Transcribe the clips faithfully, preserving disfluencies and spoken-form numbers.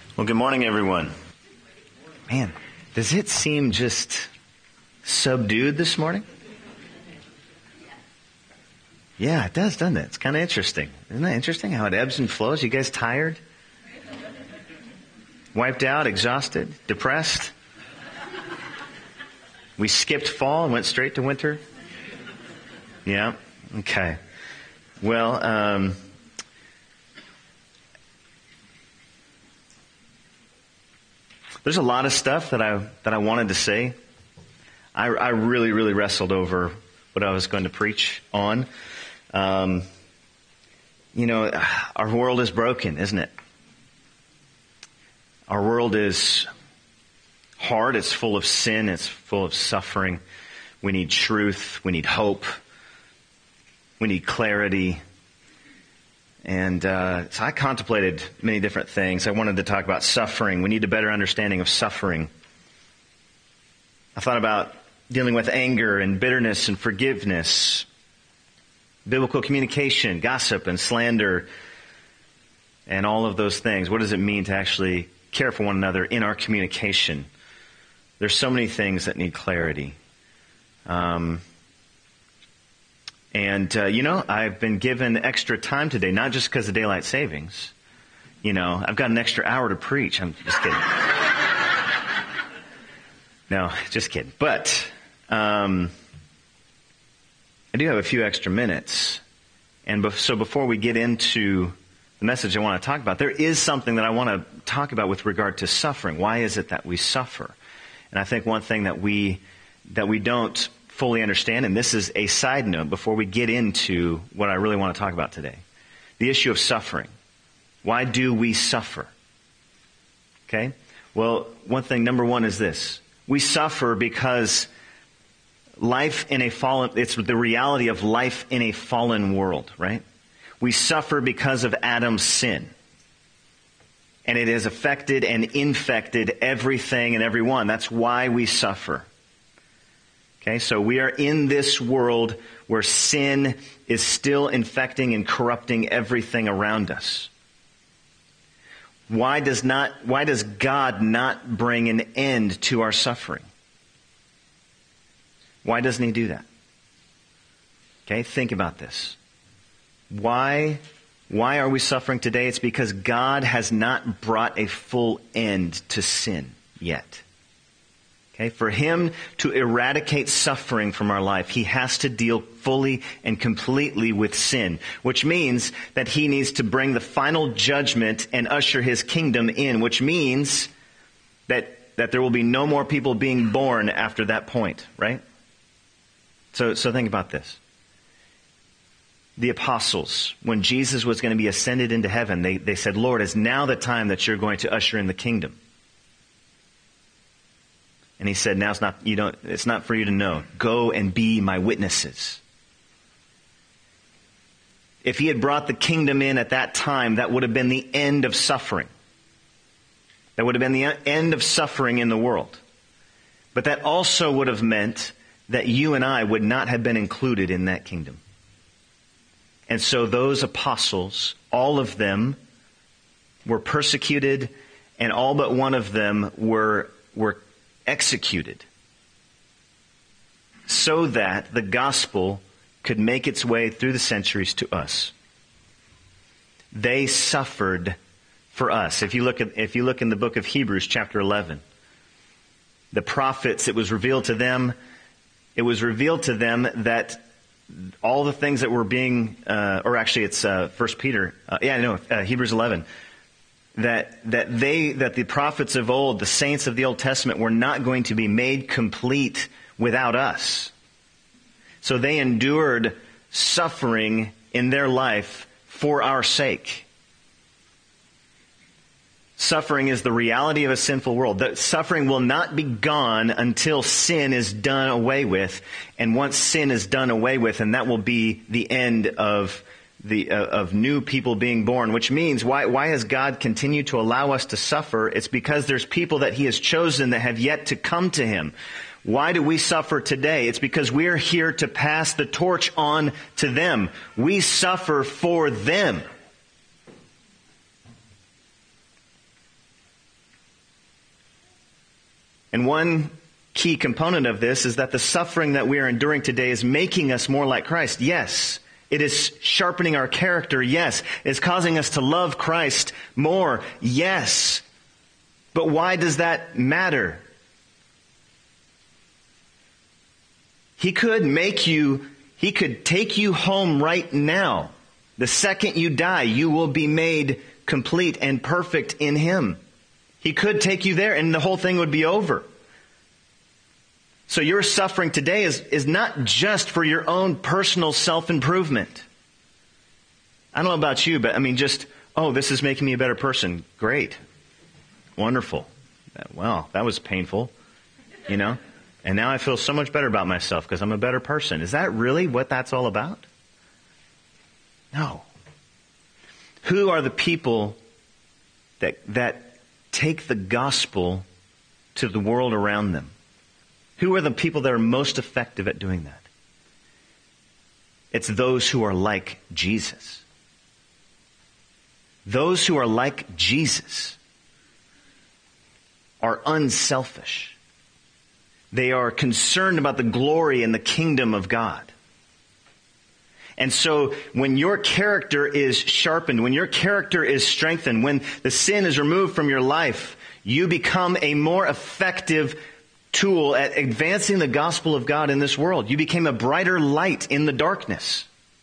Well, good morning, everyone. Man, does it seem just subdued this morning? Yeah, it does, doesn't it? It's kind of interesting. Isn't that interesting how it ebbs and flows? You guys tired? Wiped out, exhausted, depressed? We skipped fall and went straight to winter? Yeah? Okay. Well, um... there's a lot of stuff that I that I wanted to say. I, I really, really wrestled over what I was going to preach on. Um, you know, our world is broken, isn't it? Our world is hard. It's full of sin. It's full of suffering. We need truth. We need hope. We need clarity. And uh, so I contemplated many different things. I wanted to talk about suffering. We need a better understanding of suffering. I thought about dealing with anger and bitterness and forgiveness, biblical communication, gossip and slander, and all of those things. What does it mean to actually care for one another in our communication? There's so many things that need clarity. Um And, uh, you know, I've been given extra time today, not just because of daylight savings. You know, I've got an extra hour to preach. I'm just kidding. No, just kidding. But um, I do have a few extra minutes. And be- so before we get into the message I want to talk about, there is something that I want to talk about with regard to suffering. Why is it that we suffer? And I think one thing that we that we don't fully understand, and this is a side note before we get into what I really want to talk about today. The issue of suffering. Why do we suffer? Okay? Well, one thing, number one is this. We suffer because life in a fallen, it's the reality of life in a fallen world, right? We suffer because of Adam's sin. And it has affected and infected everything and everyone. That's why we suffer. Okay, so we are in this world where sin is still infecting and corrupting everything around us. Why does not, why does God not bring an end to our suffering? Why doesn't He do that? Okay, think about this. Why, why are we suffering today? It's because God has not brought a full end to sin yet. Okay, for Him to eradicate suffering from our life, He has to deal fully and completely with sin, which means that He needs to bring the final judgment and usher His kingdom in, which means that, that there will be no more people being born after that point, right? So, so think about this. The apostles, when Jesus was going to be ascended into heaven, they, they said, Lord, is now the time that you're going to usher in the kingdom? And He said, now it's not, you don't, it's not for you to know. Go and be my witnesses. If He had brought the kingdom in at that time, that would have been the end of suffering. That would have been the end of suffering in the world. But that also would have meant that you and I would not have been included in that kingdom. And so those apostles, all of them were persecuted, and all but one of them were, were executed so that the gospel could make its way through the centuries to us. They suffered for us. If you look at, if you look in the book of Hebrews chapter eleven, the prophets, it was revealed to them, it was revealed to them that all the things that were being, uh, or actually it's uh, First Peter, uh, yeah, no, uh, Hebrews eleven, that that they that the prophets of old, the saints of the Old Testament, were not going to be made complete without us. So they endured suffering in their life for our sake. Suffering is the reality of a sinful world. That suffering will not be gone until sin is done away with. And once sin is done away with, and that will be the end of the uh, of new people being born, which means why why has God continued to allow us to suffer? It's because there's people that He has chosen that have yet to come to Him. Why do we suffer today? It's because we're here to pass the torch on to them. We suffer for them. And one key component of this is that the suffering that we are enduring today is making us more like Christ. Yes. It is sharpening our character. Yes. It's causing us to love Christ more. Yes. But why does that matter? He could make you, He could take you home right now. The second you die, you will be made complete and perfect in Him. He could take you there and the whole thing would be over. So your suffering today is, is not just for your own personal self-improvement. I don't know about you, but I mean just, oh, this is making me a better person. Great. Wonderful. Well, that was painful, you know? And now I feel so much better about myself because I'm a better person. Is that really what that's all about? No. Who are the people that that take the gospel to the world around them? Who are the people that are most effective at doing that? It's those who are like Jesus. Those who are like Jesus are unselfish. They are concerned about the glory and the kingdom of God. And so when your character is sharpened, when your character is strengthened, when the sin is removed from your life, you become a more effective tool at advancing the gospel of God in this world. You became a brighter light in the darkness.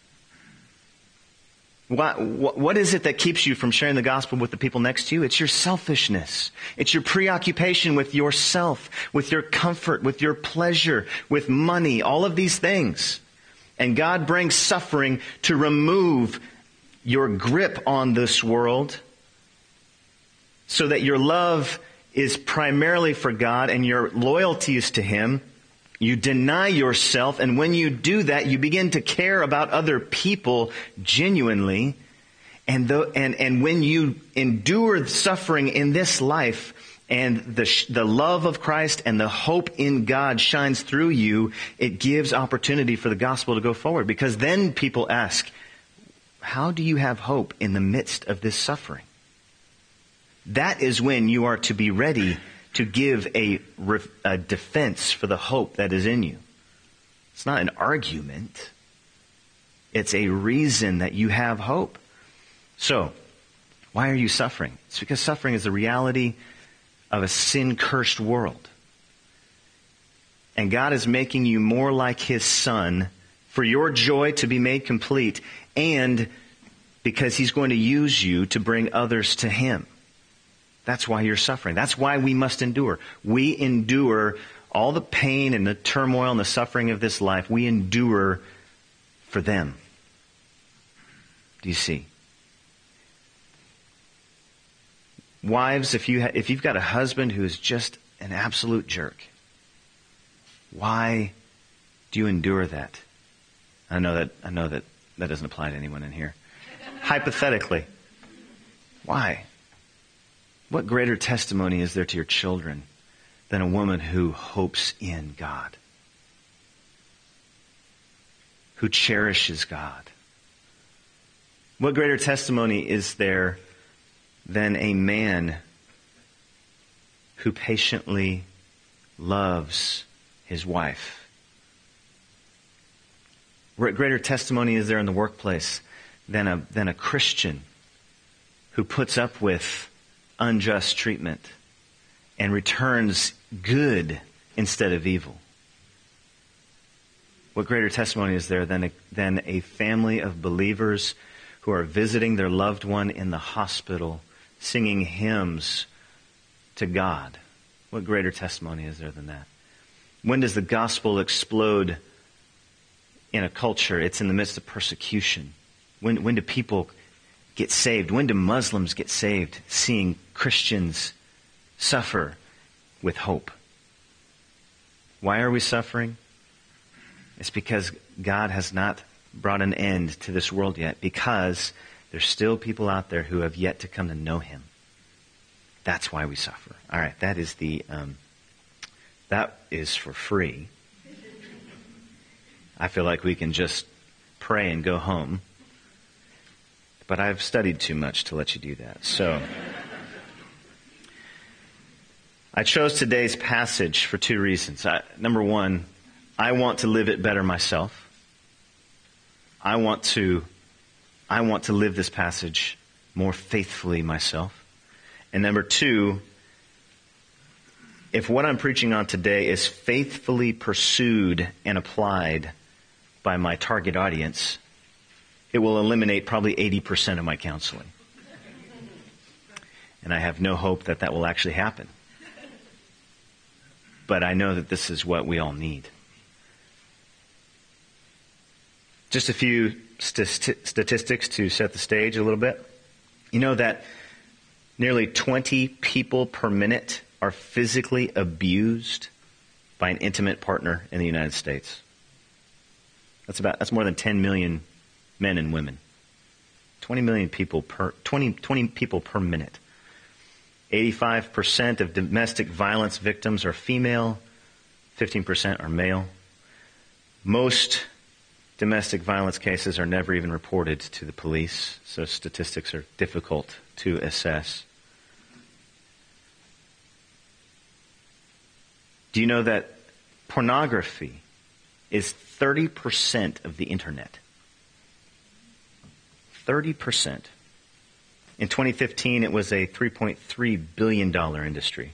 What, what is it that keeps you from sharing the gospel with the people next to you? It's your selfishness. It's your preoccupation with yourself, with your comfort, with your pleasure, with money, all of these things. And God brings suffering to remove your grip on this world so that your love is primarily for God and your loyalty is to Him. You deny yourself, and when you do that, you begin to care about other people genuinely. And, the, and, and when you endure suffering in this life, and the, the love of Christ and the hope in God shines through you, it gives opportunity for the gospel to go forward. Because then people ask, how do you have hope in the midst of this suffering? That is when you are to be ready to give a, a defense for the hope that is in you. It's not an argument. It's a reason that you have hope. So, why are you suffering? It's because suffering is the reality of a sin-cursed world. And God is making you more like His Son for your joy to be made complete and because He's going to use you to bring others to Him. That's why you're suffering. That's why we must endure. We endure all the pain and the turmoil and the suffering of this life. We endure for them. Do you see? Wives, if you ha- if you've got a husband who is just an absolute jerk, why do you endure that? I know that I know that that doesn't apply to anyone in here. Hypothetically, why? What greater testimony is there to your children than a woman who hopes in God, who cherishes God? What greater testimony is there than a man who patiently loves his wife? What greater testimony is there in the workplace than a, than a Christian who puts up with unjust treatment and returns good instead of evil? What greater testimony is there than a, than a family of believers who are visiting their loved one in the hospital, singing hymns to God? What greater testimony is there than that? When does the gospel explode in a culture? It's in the midst of persecution. When, when do people get saved? When do Muslims get saved? Seeing Christians suffer with hope. Why are we suffering? It's because God has not brought an end to this world yet, because there's still people out there who have yet to come to know Him. That's why we suffer. All right, that is the um, that is for free. I feel like we can just pray and go home. But I've studied too much to let you do that. So I chose today's passage for two reasons. I, number one, I want to live it better myself. I want to, I want to live this passage more faithfully myself. And number two, if what I'm preaching on today is faithfully pursued and applied by my target audience, it will eliminate probably eighty percent of my counseling. And I have no hope that that will actually happen. But I know that this is what we all need. Just a few st- statistics to set the stage a little bit. You know that nearly twenty people per minute are physically abused by an intimate partner in the United States. That's about that's more than ten million men and women. twenty million people per twenty, twenty people per minute. eighty-five percent of domestic violence victims are female, fifteen percent are male. Most domestic violence cases are never even reported to the police, so statistics are difficult to assess. Do you know that pornography is thirty percent of the internet? thirty percent. In twenty fifteen, it was a three point three billion dollars industry.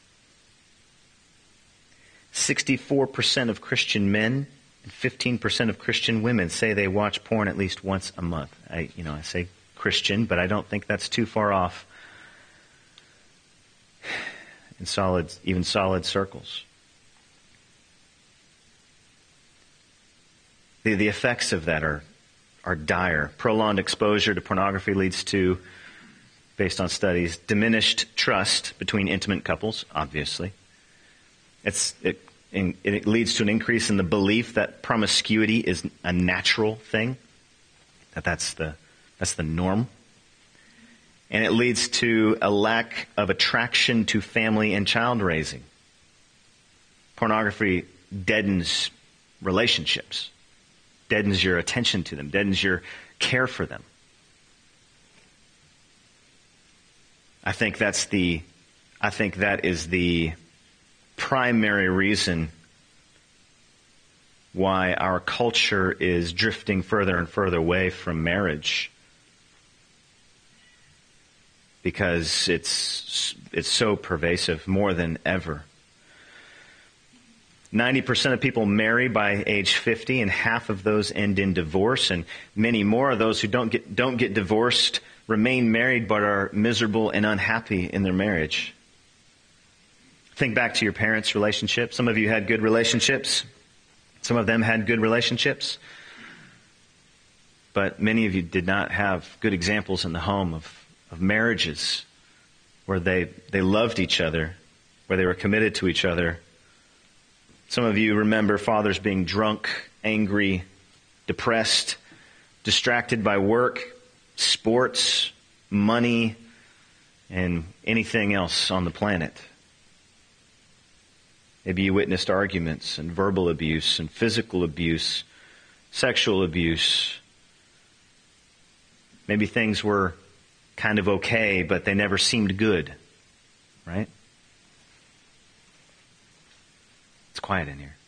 sixty-four percent of Christian men and fifteen percent of Christian women say they watch porn at least once a month. I, you know, I say Christian, but I don't think that's too far off in solid, even solid circles. The, the effects of that are, are dire. Prolonged exposure to pornography leads to, based on studies, diminished trust between intimate couples, obviously. It's, it, it leads to an increase in the belief that promiscuity is a natural thing, that that's the, that's the norm. And it leads to a lack of attraction to family and child raising. Pornography deadens relationships, deadens your attention to them, deadens your care for them. I think that's the, I think that is the primary reason why our culture is drifting further and further away from marriage. Because it's, it's so pervasive, more than ever. ninety percent of people marry by age fifty, and half of those end in divorce, and many more of those who don't get, don't get divorced remain married but are miserable and unhappy in their marriage. Think back to your parents' relationship. Some of you had good relationships. Some of them had good relationships. But many of you did not have good examples in the home of, of marriages where they, they loved each other, where they were committed to each other. Some of you remember fathers being drunk, angry, depressed, distracted by work, sports, money, and anything else on the planet. Maybe you witnessed arguments and verbal abuse and physical abuse, sexual abuse. Maybe things were kind of okay, but they never seemed good, right? It's quiet in here.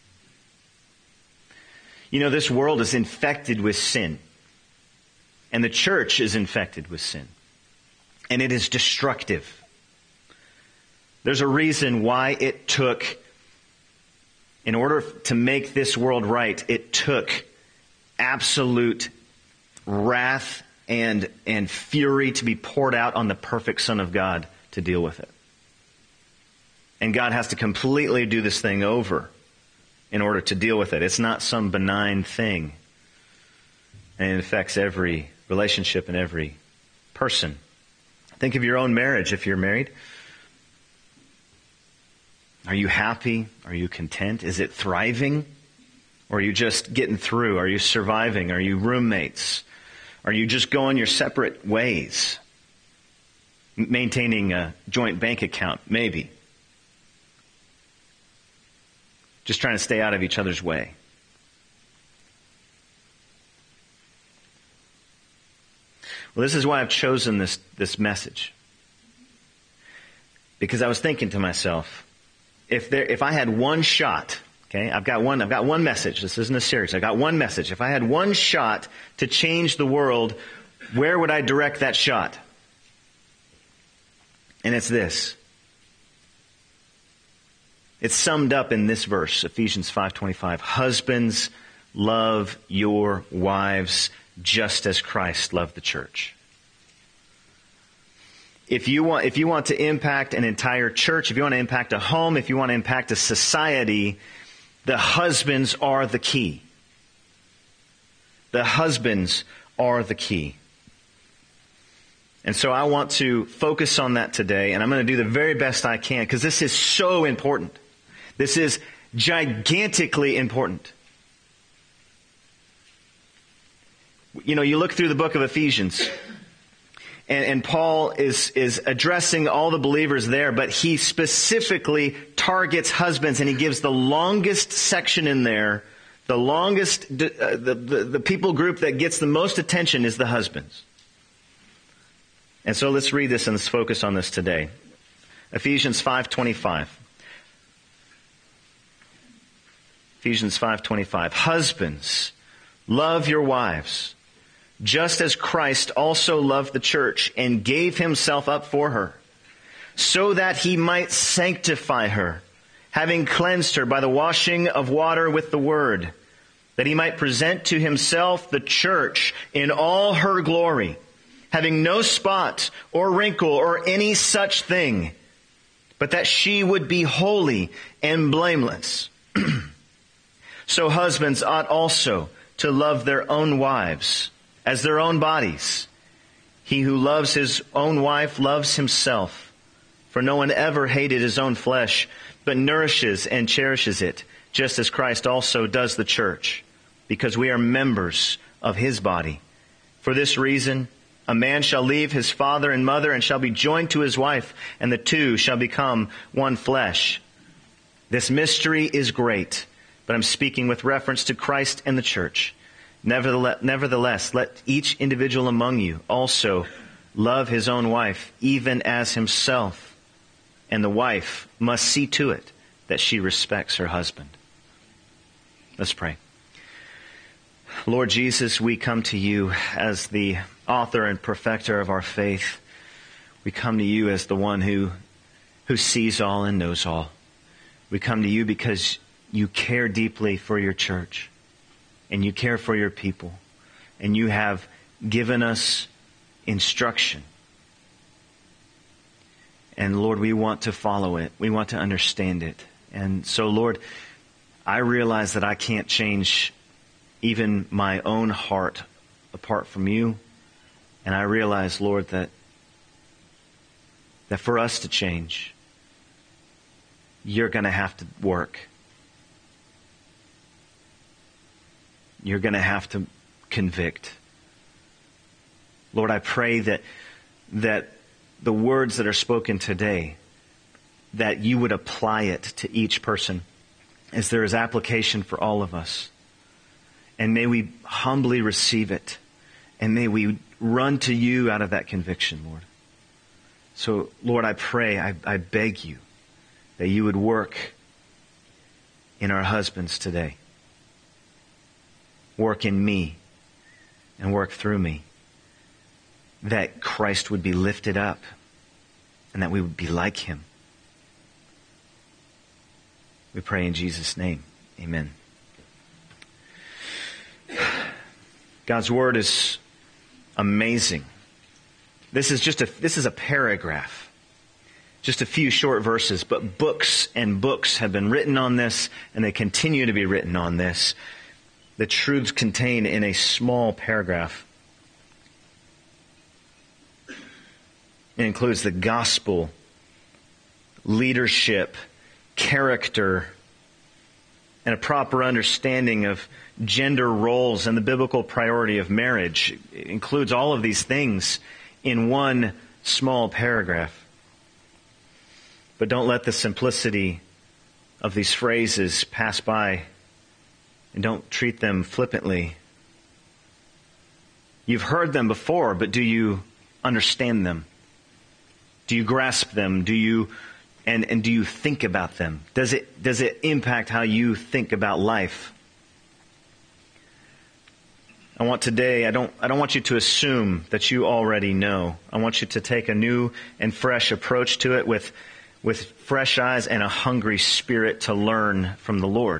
You know, this world is infected with sin. And the church is infected with sin. And it is destructive. There's a reason why it took, in order to make this world right, it took absolute wrath and, and fury to be poured out on the perfect Son of God to deal with it. And God has to completely do this thing over in order to deal with it. It's not some benign thing. And it affects every relationship and every person. Think of your own marriage if you're married. Are you happy? Are you content? Is it thriving? Or are you just getting through? Are you surviving? Are you roommates? Are you just going your separate ways? Maintaining a joint bank account, maybe. Just trying to stay out of each other's way. Well, this is why I've chosen this, this message. because I was thinking to myself, if there, if I had one shot, okay, I've got one, I've got one message. This isn't a series. I've got one message. If I had one shot to change the world, where would I direct that shot? And it's this. It's summed up in this verse, Ephesians five twenty-five. Husbands, love your wives just as Christ loved the church. If you want, if you want to impact an entire church, if you want to impact a home, if you want to impact a society, the husbands are the key. The husbands are the key. And so I want to focus on that today, and I'm going to do the very best I can, because this is so important. This is gigantically important. You know, you look through the book of Ephesians, and, and Paul is, is addressing all the believers there, but he specifically targets husbands, and he gives the longest section in there. The longest, uh, the, the, the people group that gets the most attention is the husbands. And so let's read this and let's focus on this today. Ephesians five twenty-five. Ephesians five twenty-five. Husbands, love your wives, just as Christ also loved the church and gave himself up for her, so that he might sanctify her, having cleansed her by the washing of water with the word, that he might present to himself the church in all her glory, having no spot or wrinkle or any such thing, but that she would be holy and blameless. So husbands ought also to love their own wives as their own bodies. He who loves his own wife loves himself. For no one ever hated his own flesh, but nourishes and cherishes it, just as Christ also does the church, because we are members of his body. For this reason, a man shall leave his father and mother and shall be joined to his wife, and the two shall become one flesh. This mystery is great, but I'm speaking with reference to Christ and the church. Nevertheless, nevertheless, let each individual among you also love his own wife, even as himself. And the wife must see to it that she respects her husband. Let's pray. Lord Jesus, we come to you as the author and perfecter of our faith. We come to you as the one who, who sees all and knows all. We come to you because you care deeply for your church, and you care for your people, and you have given us instruction. And Lord, we want to follow it. We want to understand it. And so, Lord, I realize that I can't change even my own heart apart from you. And I realize, Lord, that that for us to change, you're going to have to work. You're going to have to convict. Lord, I pray that that the words that are spoken today, that you would apply it to each person as there is application for all of us. And may we humbly receive it. And may we run to you out of that conviction, Lord. So, Lord, I pray, I, I beg you that you would work in our husbands today. Work in me and work through me. That Christ would be lifted up and that we would be like him. We pray in Jesus' name. Amen. God's word is amazing. This is just a, this is a paragraph. Just a few short verses, but books and books have been written on this, and they continue to be written on this. The truths contained in a small paragraph. It includes the gospel, leadership, character, and a proper understanding of gender roles and the biblical priority of marriage. It includes all of these things in one small paragraph. But don't let the simplicity of these phrases pass by, and don't treat them flippantly. You've heard them before, but do you understand them? Do you grasp them? Do you and, and do you think about them? Does it does it impact how you think about life? I want today, I don't I don't want you to assume that you already know. I want you to take a new and fresh approach to it with with fresh eyes and a hungry spirit to learn from the Lord.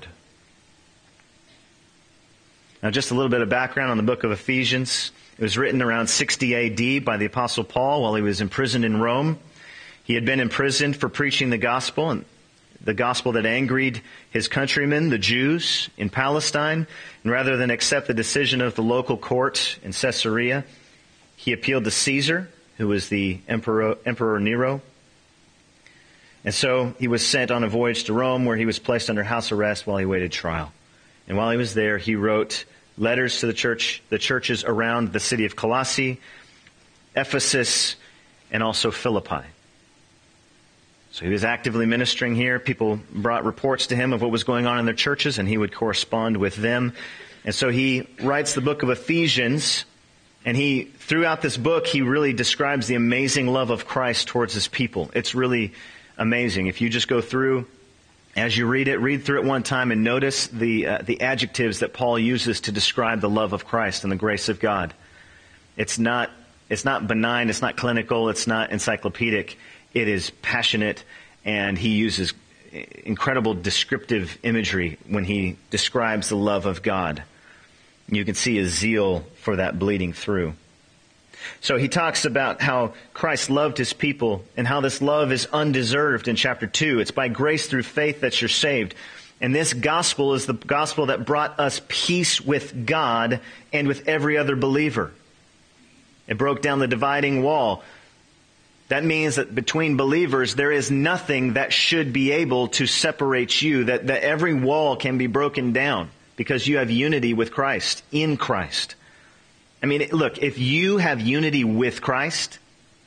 Now, just a little bit of background on the book of Ephesians. It was written around sixty A D by the Apostle Paul while he was imprisoned in Rome. He had been imprisoned for preaching the gospel, and the gospel that angered his countrymen, the Jews, in Palestine. And rather than accept the decision of the local court in Caesarea, he appealed to Caesar, who was the Emperor, Emperor Nero. And so he was sent on a voyage to Rome, where he was placed under house arrest while he waited trial. And while he was there, he wrote letters to the church, the churches around the city of Colossae, Ephesus, and also Philippi. So he was actively ministering here. People brought reports to him of what was going on in their churches, and he would correspond with them. And so he writes the book of Ephesians, and he, throughout this book, he really describes the amazing love of Christ towards his people. It's really amazing. If you just go through, as you read it, read through it one time and notice the uh, the adjectives that Paul uses to describe the love of Christ and the grace of God. It's not it's not benign, it's not clinical, it's not encyclopedic. It is passionate, and he uses incredible descriptive imagery when he describes the love of God. You can see his zeal for that bleeding through. So he talks about how Christ loved his people and how this love is undeserved in chapter two. It's by grace through faith that you're saved. And this gospel is the gospel that brought us peace with God and with every other believer. It broke down the dividing wall. That means that between believers, there is nothing that should be able to separate you, that, that every wall can be broken down because you have unity with Christ, in Christ. I mean, look, if you have unity with Christ,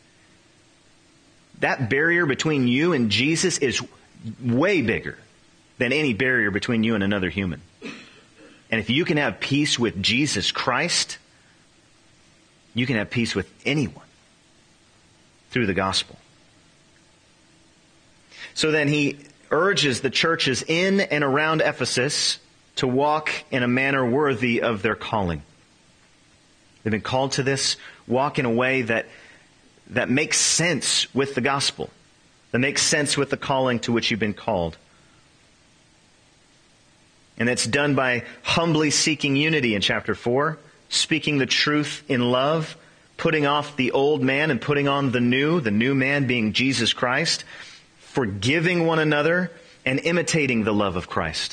that barrier between you and Jesus is way bigger than any barrier between you and another human. And if you can have peace with Jesus Christ, you can have peace with anyone through the gospel. So then he urges the churches in and around Ephesus to walk in a manner worthy of their calling. They've been called to this. Walk in a way that that makes sense with the gospel, that makes sense with the calling to which you've been called. And that's done by humbly seeking unity in chapter four, speaking the truth in love, putting off the old man and putting on the new, the new man being Jesus Christ, forgiving one another and imitating the love of Christ.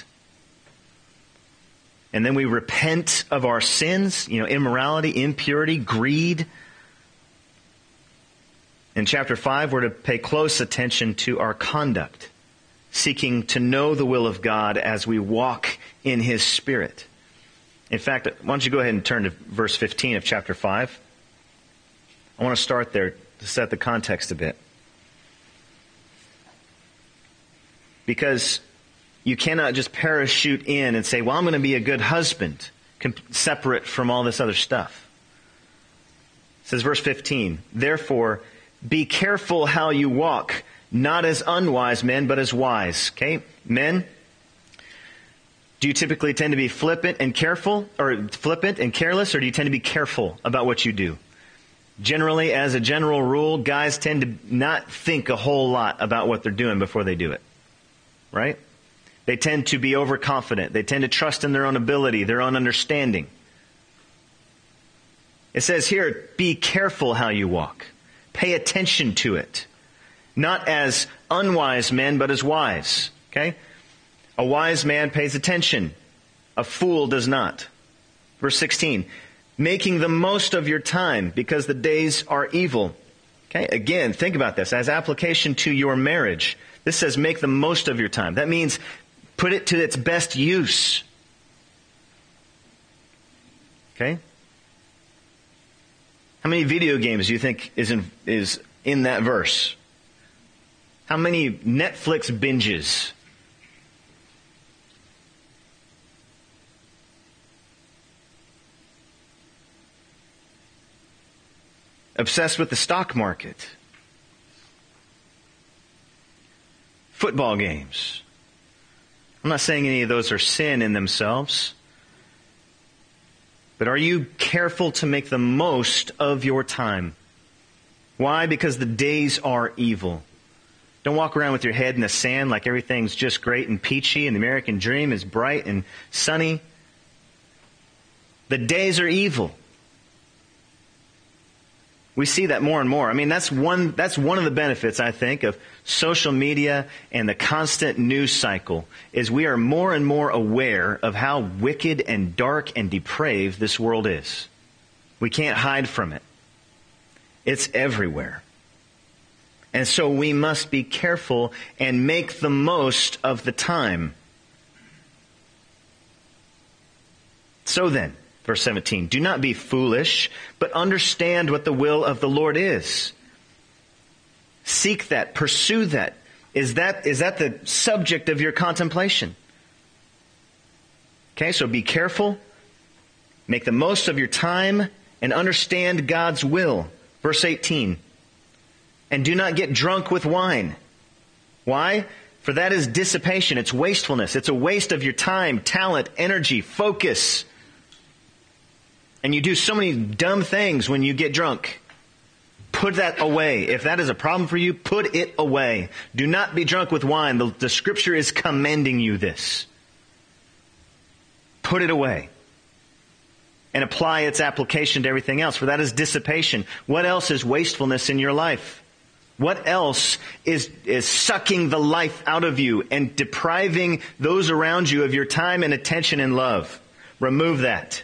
And then we repent of our sins, you know, immorality, impurity, greed. In chapter five, we're to pay close attention to our conduct, seeking to know the will of God as we walk in His Spirit. In fact, why don't you go ahead and turn to verse fifteen of chapter five. I want to start there to set the context a bit. Because you cannot just parachute in and say, well, I'm going to be a good husband, separate from all this other stuff. It says, verse fifteen, therefore, be careful how you walk, not as unwise men, but as wise. Okay? Men, do you typically tend to be flippant and careful, or flippant and careless, or do you tend to be careful about what you do? Generally, as a general rule, guys tend to not think a whole lot about what they're doing before they do it. Right? They tend to be overconfident. They tend to trust in their own ability, their own understanding. It says here, be careful how you walk. Pay attention to it. Not as unwise men, but as wise. Okay? A wise man pays attention. A fool does not. Verse sixteen, making the most of your time because the days are evil. Okay? Again, think about this as application to your marriage. This says make the most of your time. That means put it to its best use. Okay? How many video games do you think is in, is in that verse? How many Netflix binges? Obsessed with the stock market. football games. I'm not saying any of those are sin in themselves. But are you careful to make the most of your time? Why? Because the days are evil. Don't walk around with your head in the sand like everything's just great and peachy and the American dream is bright and sunny. The days are evil. We see that more and more. I mean, that's one, that's one of the benefits, I think, of social media and the constant news cycle, is we are more and more aware of how wicked and dark and depraved this world is. We can't hide from it. It's everywhere. And so we must be careful and make the most of the time. So then, verse seventeen, do not be foolish, but understand what the will of the Lord is. Seek that, pursue that. Is that, is that the subject of your contemplation? Okay, so be careful, make the most of your time, and understand God's will. Verse eighteen, and do not get drunk with wine. Why? For that is dissipation, it's wastefulness, it's a waste of your time, talent, energy, focus. And you do so many dumb things when you get drunk. Put that away. If that is a problem for you, put it away. Do not be drunk with wine. The, the Scripture is commending you this. Put it away. And apply its application to everything else, for that is dissipation. What else is wastefulness in your life? What else is, is sucking the life out of you and depriving those around you of your time and attention and love? Remove that.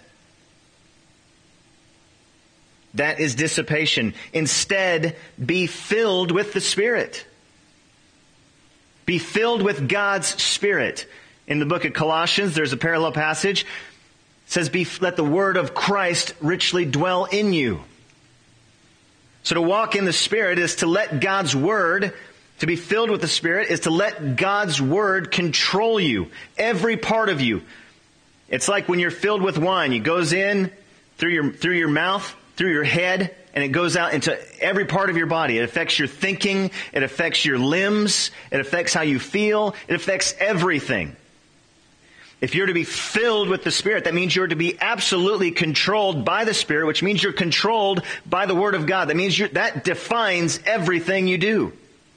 That is dissipation. Instead, be filled with the Spirit. Be filled with God's Spirit. In the book of Colossians, there's a parallel passage. It says, be, let the word of Christ richly dwell in you. So to walk in the Spirit is to let God's Word, to be filled with the Spirit, is to let God's Word control you. Every part of you. It's like when you're filled with wine. It goes in through your, through your mouth, through your head, and it goes out into every part of your body. It affects your thinking. It affects your limbs. It affects how you feel. It affects everything. If you're to be filled with the Spirit, that means you're to be absolutely controlled by the Spirit, which means you're controlled by the Word of God. That means you're, that defines everything you do.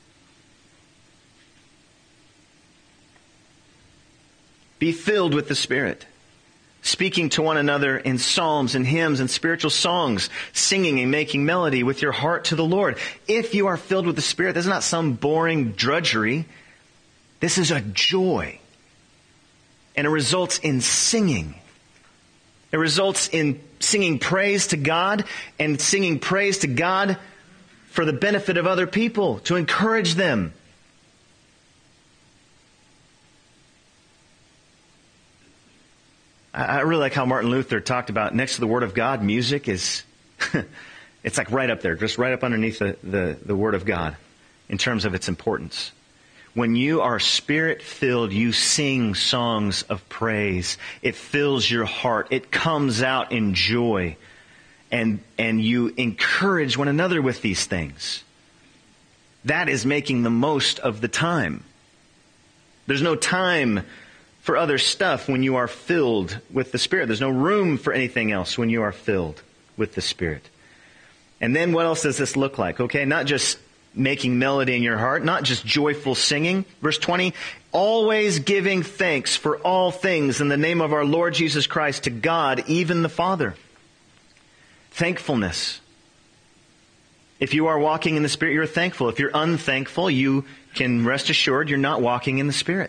Be filled with the Spirit. Speaking to one another in psalms and hymns and spiritual songs, singing and making melody with your heart to the Lord. If you are filled with the Spirit, this is not some boring drudgery. This is a joy. And it results in singing. It results in singing praise to God and singing praise to God for the benefit of other people, to encourage them. I really like how Martin Luther talked about next to the Word of God, music is, it's like right up there, just right up underneath the, the, the Word of God in terms of its importance. When you are Spirit-filled, you sing songs of praise. It fills your heart. It comes out in joy. And, and you encourage one another with these things. That is making the most of the time. There's no time for other stuff when you are filled with the Spirit. There's no room for anything else when you are filled with the Spirit. And then what else does this look like? Okay, not just making melody in your heart, not just joyful singing. Verse twenty, always giving thanks for all things in the name of our Lord Jesus Christ to God, even the Father. Thankfulness. If you are walking in the Spirit, you're thankful. If you're unthankful, you can rest assured you're not walking in the Spirit.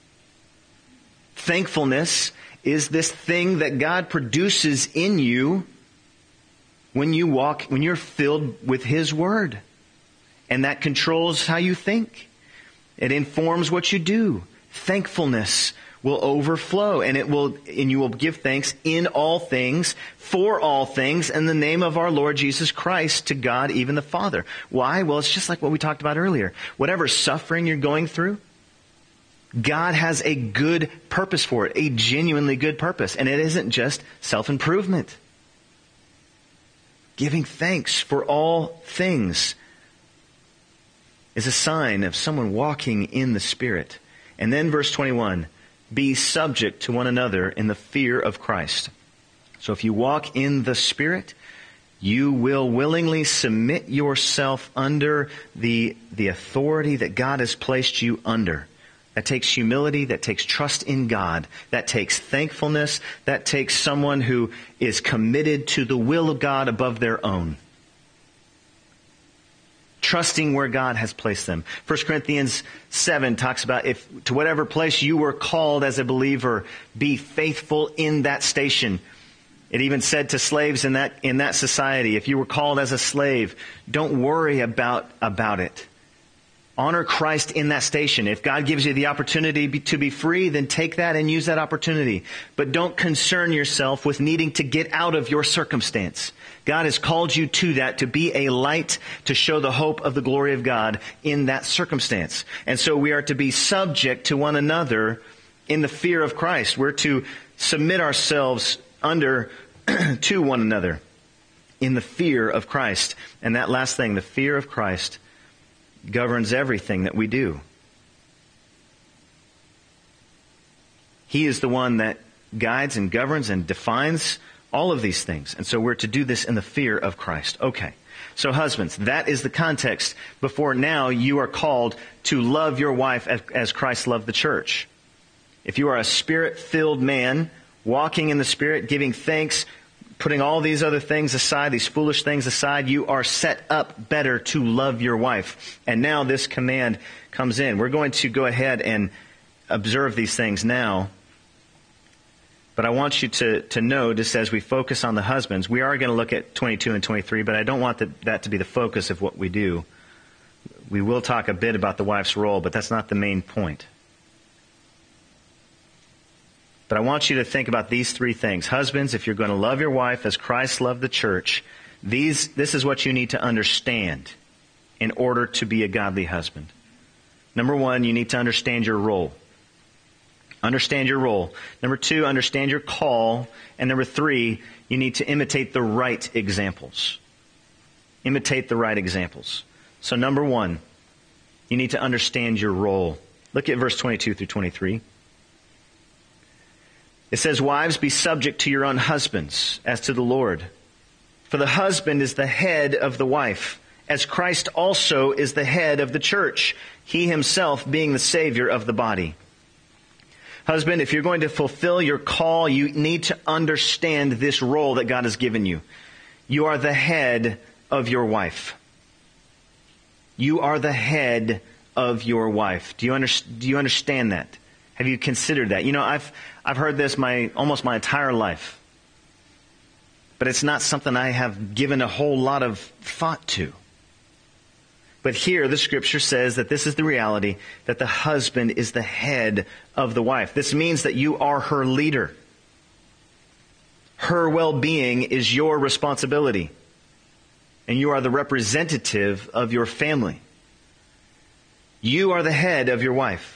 Thankfulness is this thing that God produces in you when you walk, when you're filled with His Word. And that controls how you think. It informs what you do. Thankfulness will overflow, and it will, and you will give thanks in all things, for all things, in the name of our Lord Jesus Christ, to God, even the Father. Why? Well, it's just like what we talked about earlier. Whatever suffering you're going through, God has a good purpose for it, a genuinely good purpose. And it isn't just self-improvement. Giving thanks for all things is a sign of someone walking in the Spirit. And then verse twenty-one, be subject to one another in the fear of Christ. So if you walk in the Spirit, you will willingly submit yourself under the, the authority that God has placed you under. That takes humility, that takes trust in God, that takes thankfulness, that takes someone who is committed to the will of God above their own. Trusting where God has placed them. First Corinthians seven talks about if to whatever place you were called as a believer, be faithful in that station. It even said to slaves in that in that society, if you were called as a slave, don't worry about, about it. Honor Christ in that station. If God gives you the opportunity to be free, then take that and use that opportunity. But don't concern yourself with needing to get out of your circumstance. God has called you to that, to be a light, to show the hope of the glory of God in that circumstance. And so we are to be subject to one another in the fear of Christ. We're to submit ourselves under to one another in the fear of Christ. And that last thing, the fear of Christ, governs everything that we do. He is the one that guides and governs and defines all of these things. And so we're to do this in the fear of Christ. Okay. So husbands, that is the context before now you are called to love your wife as, as Christ loved the church. If you are a Spirit-filled man, walking in the Spirit, giving thanks, putting all these other things aside, these foolish things aside, you are set up better to love your wife. And now this command comes in. We're going to go ahead and observe these things now. But I want you to, to know, just as we focus on the husbands, we are going to look at twenty-two and twenty-three, but I don't want the, that to be the focus of what we do. We will talk a bit about the wife's role, but that's not the main point. But I want you to think about these three things. Husbands, if you're going to love your wife as Christ loved the church, these, this is what you need to understand in order to be a godly husband. Number one, you need to understand your role. Understand your role. Number two, understand your call. And number three, you need to imitate the right examples. Imitate the right examples. So number one, you need to understand your role. Look at verse twenty-two through twenty-three. It says, wives, be subject to your own husbands as to the Lord. For the husband is the head of the wife, as Christ also is the head of the church, he himself being the Savior of the body. Husband, if you're going to fulfill your call, you need to understand this role that God has given you. You are the head of your wife. You are the head of your wife. Do you, under, do you understand that? Have you considered that? You know, I've I've heard this my almost my entire life. But it's not something I have given a whole lot of thought to. But here the scripture says that this is the reality, that the husband is the head of the wife. This means that you are her leader. Her well-being is your responsibility. And you are the representative of your family. You are the head of your wife.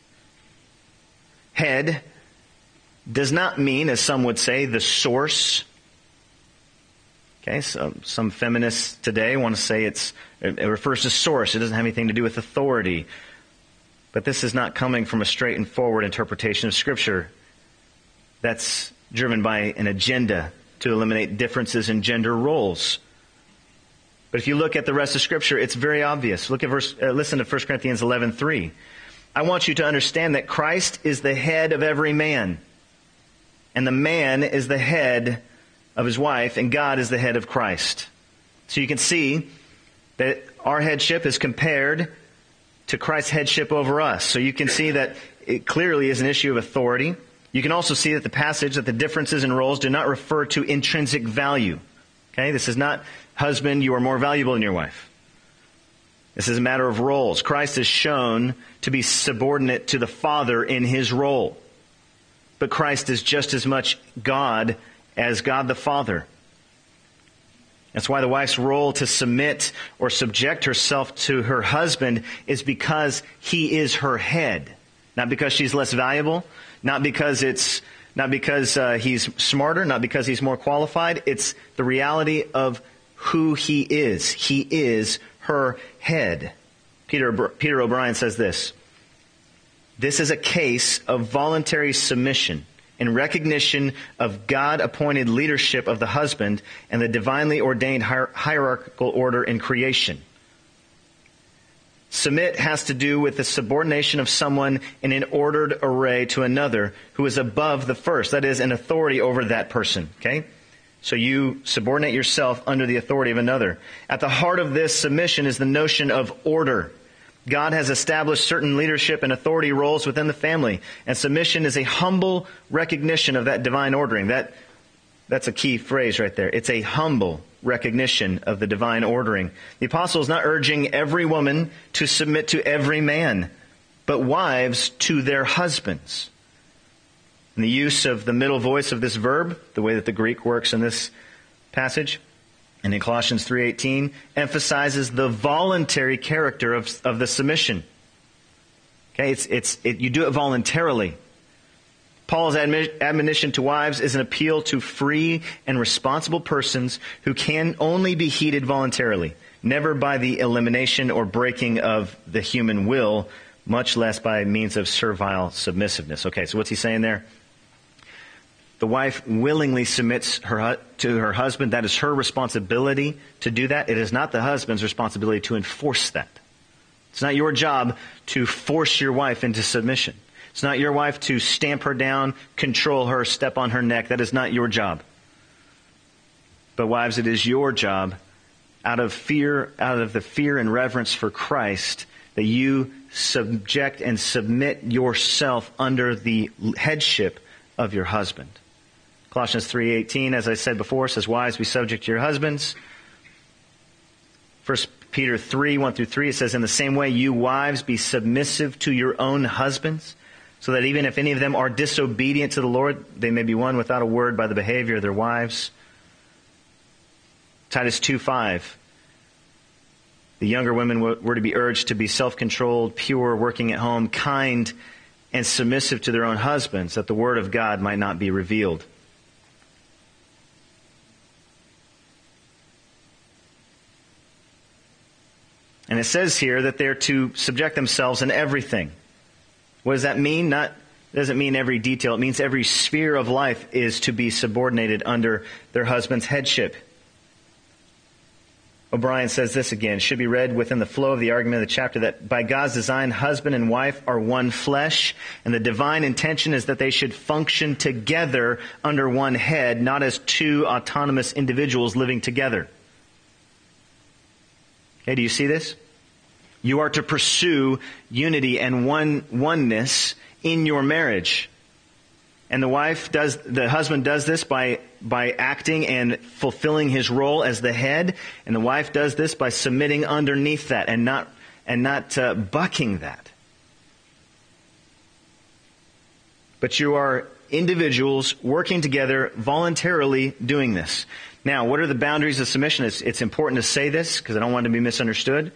Head does not mean, as some would say, the source. Okay, so some feminists today want to say it's it refers to source. It doesn't have anything to do with authority. But this is not coming from a straight and forward interpretation of Scripture. That's driven by an agenda to eliminate differences in gender roles. But if you look at the rest of Scripture, it's very obvious. Look at verse. Uh, listen to First Corinthians eleven three. I want you to understand that Christ is the head of every man, and the man is the head of his wife, and God is the head of Christ. So you can see that our headship is compared to Christ's headship over us. So you can see that it clearly is an issue of authority. You can also see that the passage, that the differences in roles do not refer to intrinsic value. Okay, this is not, husband, you are more valuable than your wife. This is a matter of roles. Christ is shown to be subordinate to the Father in his role. But Christ is just as much God as God the Father. That's why the wife's role to submit or subject herself to her husband is because he is her head. Not because she's less valuable, not because it's not because uh, he's smarter, not because he's more qualified. It's the reality of who he is. He is her head. Peter, Peter O'Brien says this: "This is a case of voluntary submission in recognition of God-appointed leadership of the husband and the divinely ordained hier- hierarchical order in creation. Submit has to do with the subordination of someone in an ordered array to another who is above the first, that is, an authority over that person." Okay? So you subordinate yourself under the authority of another. At the heart of this submission is the notion of order. God has established certain leadership and authority roles within the family, and submission is a humble recognition of that divine ordering. That, that's a key phrase right there. It's a humble recognition of the divine ordering. The apostle is not urging every woman to submit to every man, but wives to their husbands. And the use of the middle voice of this verb, the way that the Greek works in this passage, and in Colossians three eighteen, emphasizes the voluntary character of, of the submission. Okay, it's it's it, you do it voluntarily. Paul's admi- admonition to wives is an appeal to free and responsible persons who can only be heeded voluntarily, never by the elimination or breaking of the human will, much less by means of servile submissiveness. Okay, so what's he saying there? The wife willingly submits her to her husband. That is her responsibility to do that. It is not the husband's responsibility to enforce that. It's not your job to force your wife into submission. It's not your wife to stamp her down, control her, step on her neck. That is not your job. But wives, it is your job, out of fear, out of the fear and reverence for Christ, that you subject and submit yourself under the headship of your husband. Colossians three eighteen, as I said before, says, "Wives, be subject to your husbands." First Peter three, one through three, it says, "In the same way, you wives, be submissive to your own husbands, so that even if any of them are disobedient to the Lord, they may be won without a word by the behavior of their wives." Titus two five, the younger women were to be urged to be self-controlled, pure, working at home, kind, and submissive to their own husbands, that the word of God might not be revealed. And it says here that they're to subject themselves in everything. What does that mean? Not, it doesn't mean every detail. It means every sphere of life is to be subordinated under their husband's headship. O'Brien says this again, should be read within the flow of the argument of the chapter, that by God's design, husband and wife are one flesh, and the divine intention is that they should function together under one head, not as two autonomous individuals living together. Okay, do you see this? You are to pursue unity and one oneness in your marriage. And the wife does, the husband does this by, by acting and fulfilling his role as the head. And the wife does this by submitting underneath that and not, and not uh, bucking that. But you are individuals working together, voluntarily doing this. Now, what are the boundaries of submission? It's, it's important to say this because I don't want it to be misunderstood.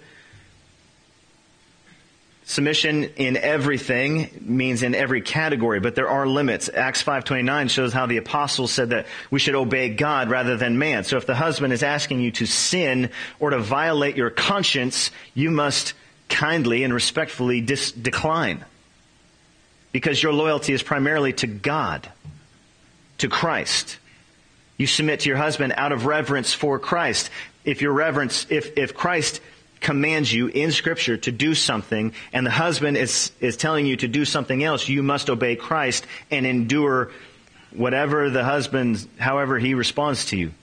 Submission in everything means in every category, but there are limits. Acts five twenty-nine shows how the apostles said that we should obey God rather than man. So if the husband is asking you to sin or to violate your conscience, you must kindly and respectfully dis- decline. Because your loyalty is primarily to God, to Christ. You submit to your husband out of reverence for Christ. If your reverence, if, if Christ commands you in Scripture to do something, and the husband is, is telling you to do something else, you must obey Christ and endure whatever the husband, however he responds to you.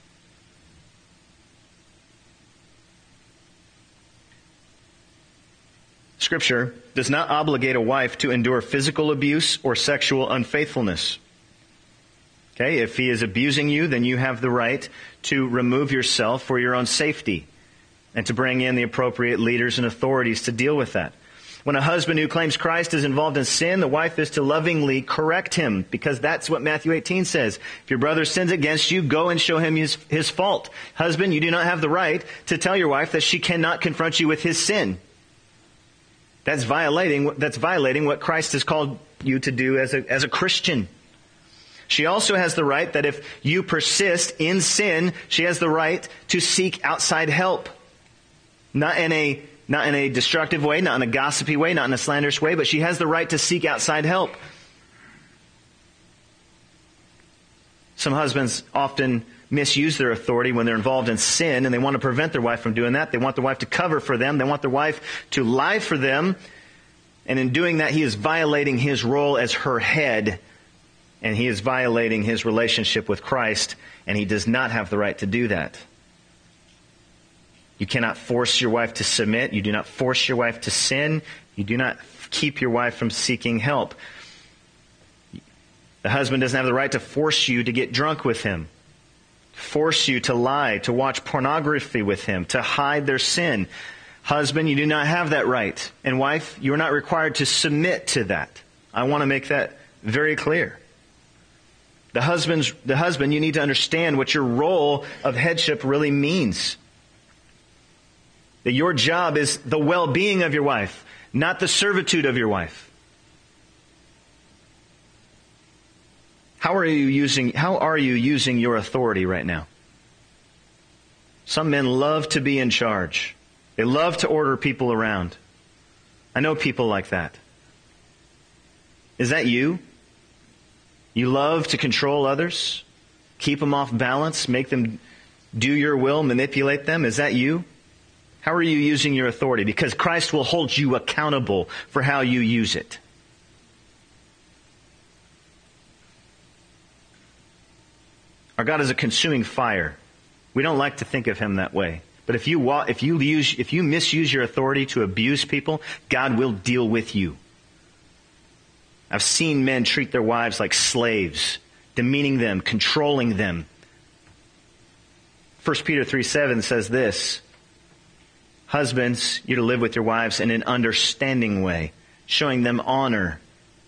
Scripture does not obligate a wife to endure physical abuse or sexual unfaithfulness. Okay, if he is abusing you, then you have the right to remove yourself for your own safety and to bring in the appropriate leaders and authorities to deal with that. When a husband who claims Christ is involved in sin, the wife is to lovingly correct him, because that's what Matthew eighteen says. If your brother sins against you, go and show him his, his fault. Husband, you do not have the right to tell your wife that she cannot confront you with his sin. That's violating, that's violating what Christ has called you to do as a, as a Christian. She also has the right that if you persist in sin, she has the right to seek outside help. Not in a Not in a destructive way, not in a gossipy way, not in a slanderous way, but she has the right to seek outside help. Some husbands often misuse their authority when they're involved in sin, and they want to prevent their wife from doing that. They want their wife to cover for them. They want their wife to lie for them. And in doing that, he is violating his role as her head, and he is violating his relationship with Christ, and he does not have the right to do that. You cannot force your wife to submit. You do not force your wife to sin. You do not keep your wife from seeking help. The husband doesn't have the right to force you to get drunk with him, force you to lie, to watch pornography with him, to hide their sin. Husband, you do not have that right. And wife, you are not required to submit to that. I want to make that very clear. The husband's, the husband, you need to understand what your role of headship really means. That your job is the well-being of your wife, not the servitude of your wife. How are you using, how are you using your authority right now? Some men love to be in charge. They love to order people around. I know people like that. Is that you? You love to control others, keep them off balance, make them do your will, manipulate them. Is that you? How are you using your authority? Because Christ will hold you accountable for how you use it. Our God is a consuming fire. We don't like to think of Him that way. But if you wa- if you use if you misuse your authority to abuse people, God will deal with you. I've seen men treat their wives like slaves, demeaning them, controlling them. First Peter three seven says this: husbands, you're to live with your wives in an understanding way, showing them honor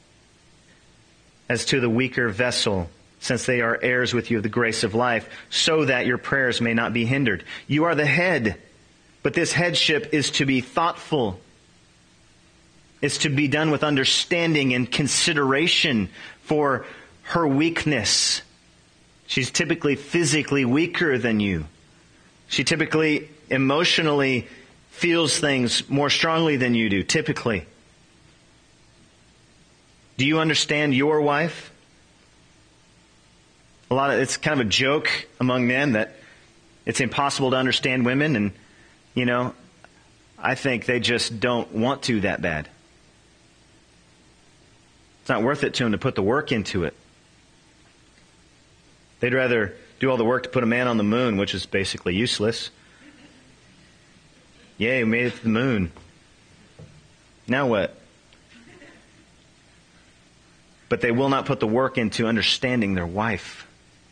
as to the weaker vessel, since they are heirs with you of the grace of life, so that your prayers may not be hindered. You are the head, but this headship is to be thoughtful. It's to be done with understanding and consideration for her weakness. She's typically physically weaker than you. She typically emotionally feels things more strongly than you do, typically. Do you understand your wife? A lot of, it's kind of a joke among men that it's impossible to understand women, and, you know, I think they just don't want to that bad. It's not worth it to them to put the work into it. They'd rather do all the work to put a man on the moon, which is basically useless. Yay, we made it to the moon. Now what? But they will not put the work into understanding their wife.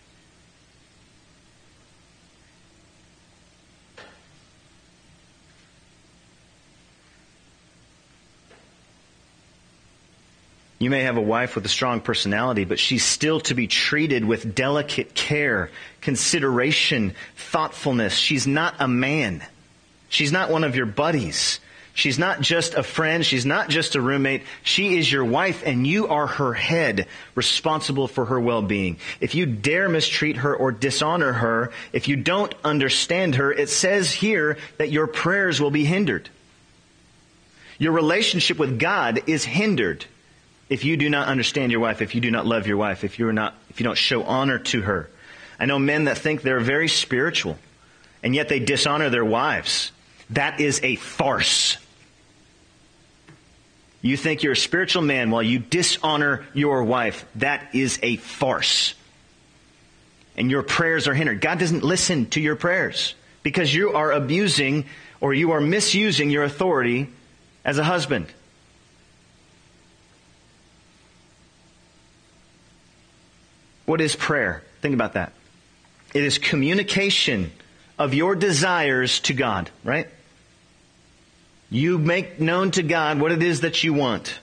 You may have a wife with a strong personality, but she's still to be treated with delicate care, consideration, thoughtfulness. She's not a man. She's not one of your buddies. She's not just a friend. She's not just a roommate. She is your wife, and you are her head, responsible for her well-being. If you dare mistreat her or dishonor her, if you don't understand her, it says here that your prayers will be hindered. Your relationship with God is hindered if you do not understand your wife, if you do not love your wife, if you're not, if you don't show honor to her. I know men that think they're very spiritual, and yet they dishonor their wives. That is a farce. You think you're a spiritual man while you dishonor your wife. That is a farce. And your prayers are hindered. God doesn't listen to your prayers because you are abusing or you are misusing your authority as a husband. What is prayer? Think about that. It is communication of your desires to God, right? You make known to God what it is that you want.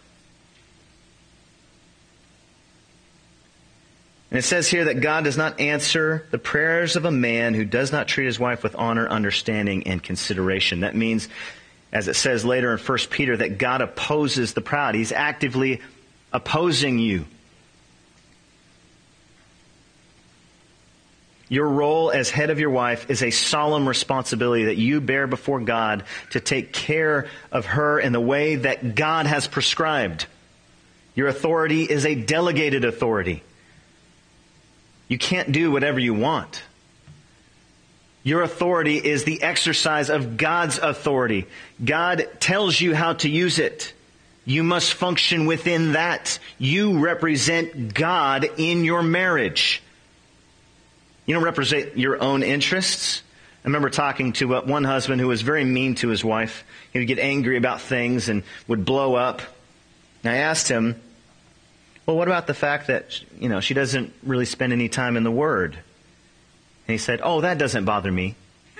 And it says here that God does not answer the prayers of a man who does not treat his wife with honor, understanding, and consideration. That means, as it says later in First Peter, that God opposes the proud. He's actively opposing you. Your role as head of your wife is a solemn responsibility that you bear before God to take care of her in the way that God has prescribed. Your authority is a delegated authority. You can't do whatever you want. Your authority is the exercise of God's authority. God tells you how to use it. You must function within that. You represent God in your marriage. You don't represent your own interests. I remember talking to one husband who was very mean to his wife. He would get angry about things and would blow up. And I asked him, well, what about the fact that, you know, she doesn't really spend any time in the Word? And he said, oh, that doesn't bother me.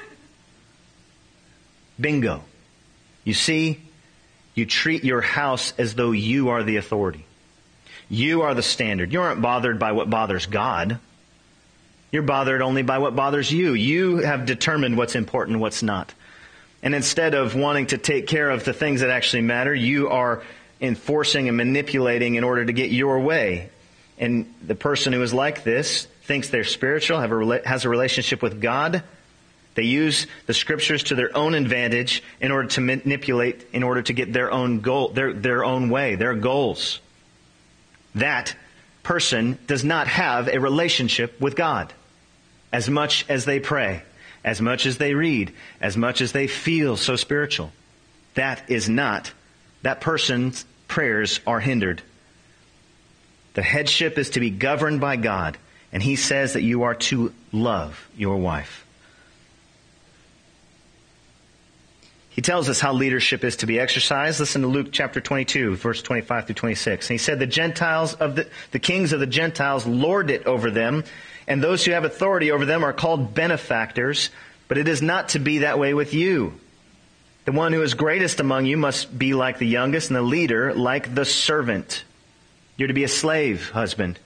Bingo. You see, you treat your house as though you are the authority. You are the standard. You aren't bothered by what bothers God. You're bothered only by what bothers you. You have determined what's important and what's not. And instead of wanting to take care of the things that actually matter, you are enforcing and manipulating in order to get your way. And the person who is like this thinks they're spiritual, have a, has a relationship with God. They use the Scriptures to their own advantage in order to manipulate, in order to get their own goal, their, their own way, their goals. That person does not have a relationship with God. As much as they pray, as much as they read, as much as they feel so spiritual. That is not, that person's prayers are hindered. The headship is to be governed by God, and He says that you are to love your wife. He tells us how leadership is to be exercised. Listen to Luke chapter twenty-two, verse twenty-five through twenty-six. And he said, the Gentiles of the, the kings of the Gentiles lord it over them, and those who have authority over them are called benefactors, but it is not to be that way with you. The one who is greatest among you must be like the youngest, and the leader like the servant. You're to be a slave, husband.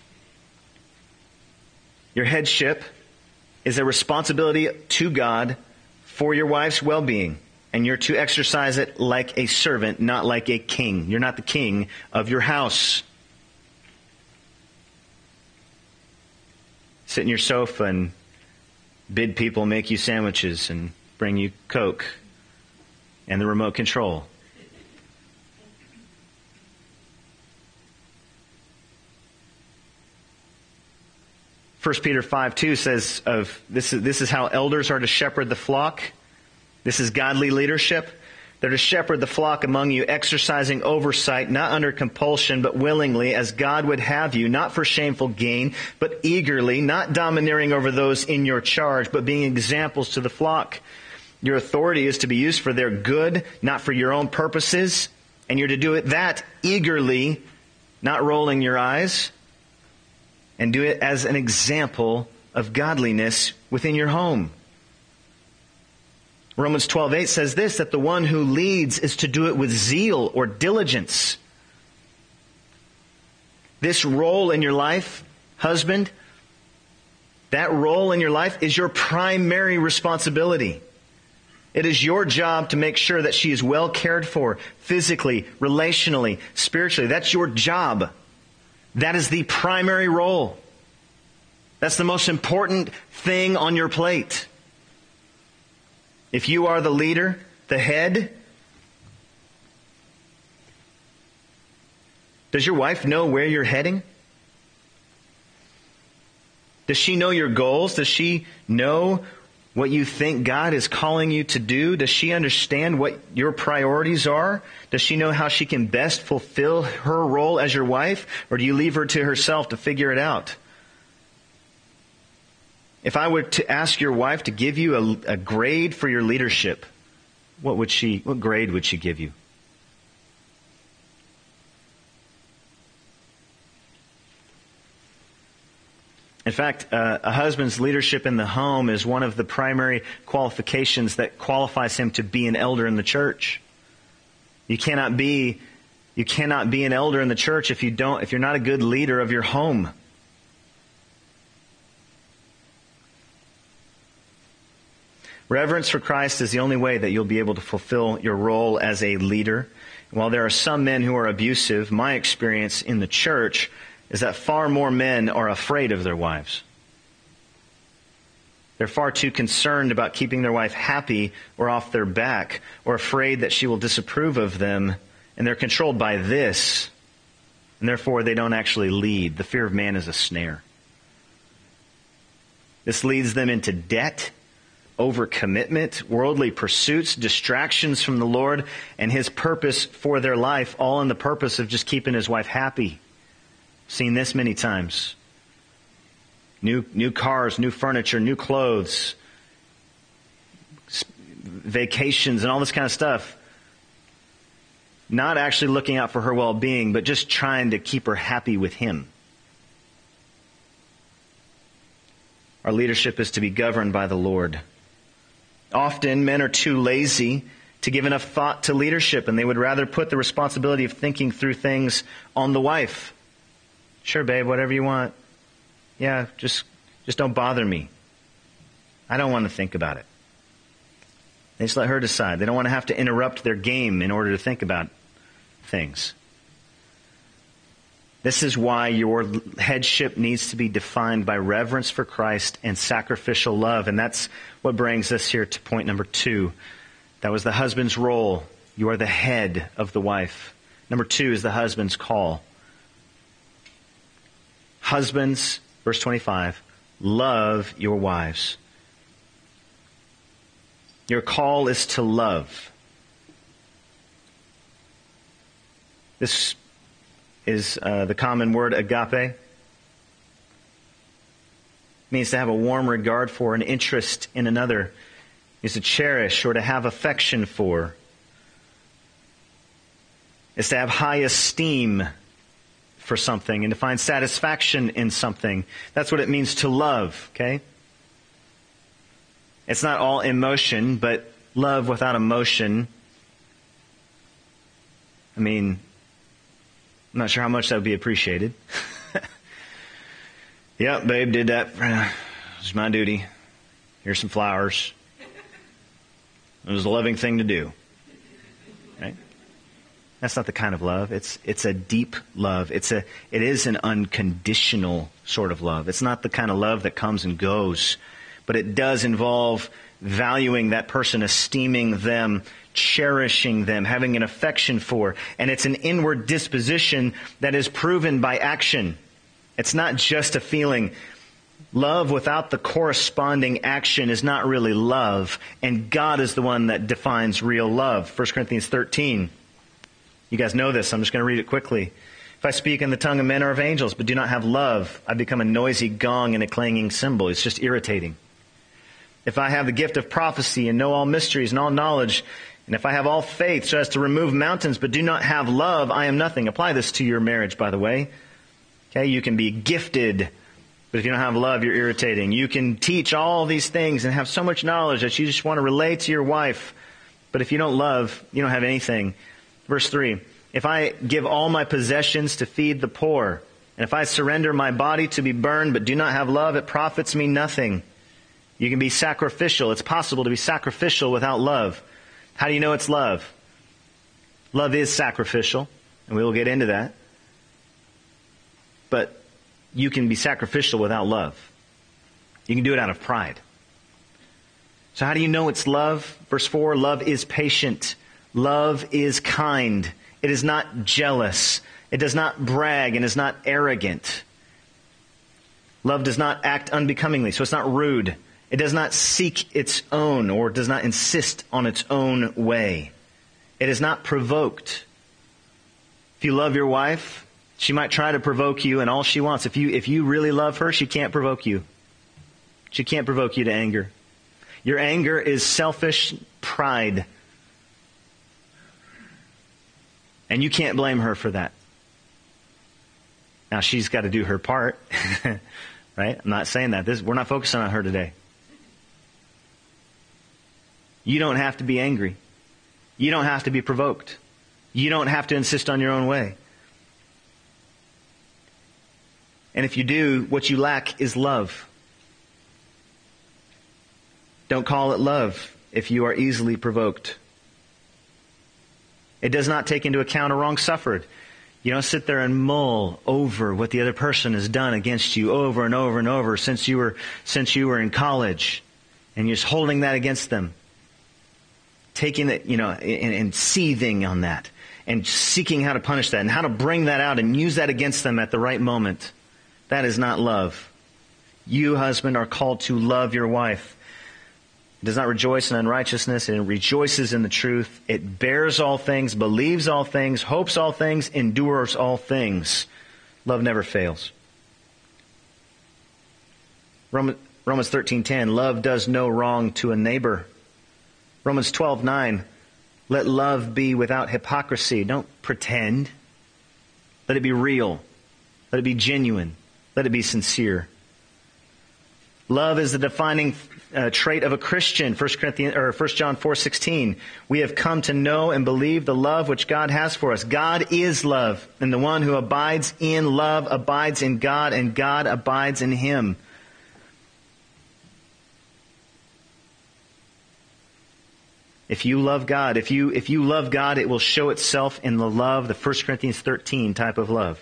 Your headship is a responsibility to God for your wife's well-being. And you're to exercise it like a servant, not like a king. You're not the king of your house. Sit in your sofa and bid people make you sandwiches and bring you Coke and the remote control. First Peter five two says of this is, this is how elders are to shepherd the flock. This is godly leadership. They're to shepherd the flock among you, exercising oversight, not under compulsion, but willingly, as God would have you, not for shameful gain, but eagerly, not domineering over those in your charge, but being examples to the flock. Your authority is to be used for their good, not for your own purposes, and you're to do it that eagerly, not rolling your eyes, and do it as an example of godliness within your home. Romans twelve eight says this, that the one who leads is to do it with zeal or diligence. This role in your life, husband, that role in your life is your primary responsibility. It is your job to make sure that she is well cared for, physically, relationally, spiritually. That's your job. That is the primary role. That's the most important thing on your plate. If you are the leader, the head, does your wife know where you're heading? Does she know your goals? Does she know what you think God is calling you to do? Does she understand what your priorities are? Does she know how she can best fulfill her role as your wife? Or do you leave her to herself to figure it out? If I were to ask your wife to give you a, a grade for your leadership, what would she, what grade would she give you? In fact, uh, a husband's leadership in the home is one of the primary qualifications that qualifies him to be an elder in the church. You cannot be, you cannot be an elder in the church if you don't, if you're not a good leader of your home. Reverence for Christ is the only way that you'll be able to fulfill your role as a leader. While there are some men who are abusive, my experience in the church is that far more men are afraid of their wives. They're far too concerned about keeping their wife happy or off their back, or afraid that she will disapprove of them, and they're controlled by this, and therefore they don't actually lead. The fear of man is a snare. This leads them into debt, overcommitment, worldly pursuits, distractions from the Lord, and His purpose for their life, all in the purpose of just keeping his wife happy. Seen this many times. New new cars, new furniture, new clothes, vacations, and all this kind of stuff. Not actually looking out for her well-being, but just trying to keep her happy with him. Our leadership is to be governed by the Lord. Often men are too lazy to give enough thought to leadership, and they would rather put the responsibility of thinking through things on the wife. Sure, babe, whatever you want. Yeah, just just don't bother me. I don't want to think about it. They just let her decide. They don't want to have to interrupt their game in order to think about things. This is why your headship needs to be defined by reverence for Christ and sacrificial love. And that's what brings us here to point number two. That was the husband's role. You are the head of the wife. Number two is the husband's call. Husbands, verse twenty-five, love your wives. Your call is to love. This is uh, the common word agape. It means to have a warm regard for, an interest in another. It means to cherish or to have affection for. It's to have high esteem for something and to find satisfaction in something. That's what it means to love, okay? It's not all emotion, but love without emotion. I mean, I'm not sure how much that would be appreciated. Yep, babe, did that. It's my duty. Here's some flowers. It was a loving thing to do. Right? That's not the kind of love. It's it's a deep love. It's a it is an unconditional sort of love. It's not the kind of love that comes and goes, but it does involve valuing that person, esteeming them, cherishing them, having an affection for. And it's an inward disposition that is proven by action. It's not just a feeling. Love without the corresponding action is not really love. And God is the one that defines real love. First Corinthians thirteen. You guys know this. I'm just going to read it quickly. If I speak in the tongue of men or of angels, but do not have love, I become a noisy gong and a clanging cymbal. It's just irritating. If I have the gift of prophecy and know all mysteries and all knowledge, and if I have all faith so as to remove mountains, but do not have love, I am nothing. Apply this to your marriage, by the way. Okay, you can be gifted, but if you don't have love, you're irritating. You can teach all these things and have so much knowledge that you just want to relay to your wife, but if you don't love, you don't have anything. Verse three, if I give all my possessions to feed the poor, and if I surrender my body to be burned but do not have love, it profits me nothing. You can be sacrificial. It's possible to be sacrificial without love. How do you know it's love? Love is sacrificial, and we will get into that. But you can be sacrificial without love. You can do it out of pride. So how do you know it's love? Verse four, love is patient. Love is kind. It is not jealous. It does not brag and is not arrogant. Love does not act unbecomingly, so it's not rude. It does not seek its own or does not insist on its own way. It is not provoked. If you love your wife, she might try to provoke you, and all she wants, if you if you really love her, she can't provoke you. She can't provoke you to anger. Your anger is selfish pride. And you can't blame her for that. Now, she's got to do her part. Right? I'm not saying that. This, we're not focusing on her today. You don't have to be angry. You don't have to be provoked. You don't have to insist on your own way. And if you do, what you lack is love. Don't call it love if you are easily provoked. It does not take into account a wrong suffered. You don't sit there and mull over what the other person has done against you over and over and over since you were since you were in college. And you're just holding that against them. Taking it, you know, and, and seething on that. And seeking how to punish that and how to bring that out and use that against them at the right moment. That is not love. You, husband, are called to love your wife. It does not rejoice in unrighteousness. It rejoices in the truth. It bears all things, believes all things, hopes all things, endures all things. Love never fails. Romans thirteen ten, love does no wrong to a neighbor. Romans twelve nine, let love be without hypocrisy. Don't pretend. Let it be real. Let it be genuine. Let it be sincere. Love is the defining uh, trait of a Christian. First Corinthians or First John four sixteen. We have come to know and believe the love which God has for us. God is love, and the one who abides in love abides in God, and God abides in him. If you love God, if you if you love God, it will show itself in the love, the First Corinthians thirteen type of love.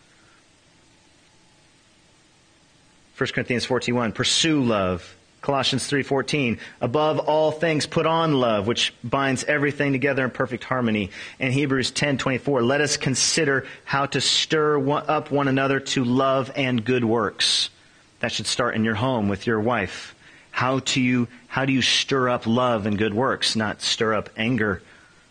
First Corinthians fourteen one, pursue love. Colossians three fourteen, above all things put on love, which binds everything together in perfect harmony. And Hebrews ten twenty-four, let us consider how to stir one, up one another to love and good works. That should start in your home with your wife. How do you, how do you stir up love and good works, not stir up anger?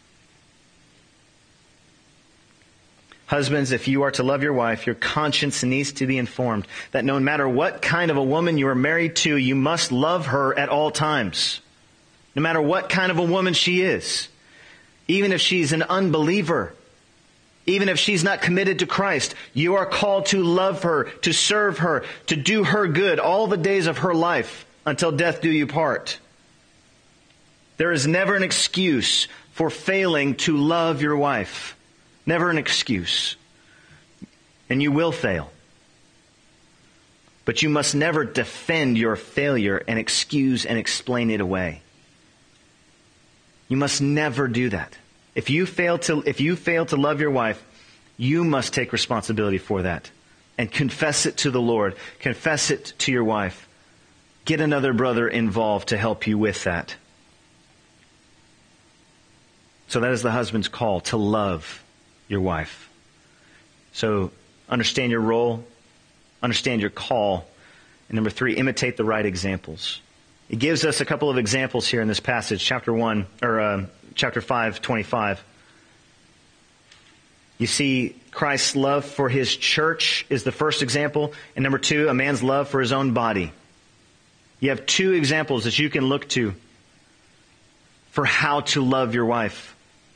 Husbands, if you are to love your wife, your conscience needs to be informed that no matter what kind of a woman you are married to, you must love her at all times. No matter what kind of a woman she is. Even if she's an unbeliever. Even if she's not committed to Christ, you are called to love her, to serve her, to do her good all the days of her life until death do you part. There is never an excuse for failing to love your wife. Never an excuse. And you will fail. But you must never defend your failure and excuse and explain it away. You must never do that. If you fail to, if you fail to love your wife, you must take responsibility for that. And confess it to the Lord. Confess it to your wife. Get another brother involved to help you with that. So that is the husband's call, to love your wife. So understand your role, understand your call, and number three, imitate the right examples. It gives us a couple of examples here in this passage, chapter one or uh, chapter five, twenty-five. You see, Christ's love for his church is the first example, and number two, a man's love for his own body. You have two examples that you can look to for how to love your wife.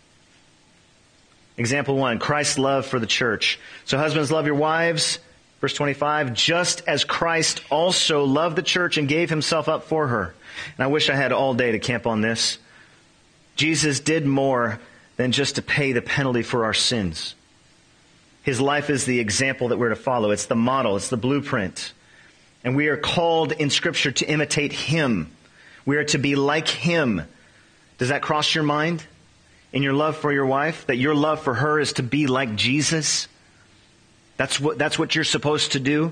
Example one, Christ's love for the church. So husbands, love your wives. Verse twenty-five, just as Christ also loved the church and gave himself up for her. And I wish I had all day to camp on this. Jesus did more than just to pay the penalty for our sins. His life is the example that we're to follow. It's the model. It's the blueprint. And we are called in Scripture to imitate him. We are to be like him. Does that cross your mind? In your love for your wife, that your love for her is to be like Jesus? That's what, that's what you're supposed to do?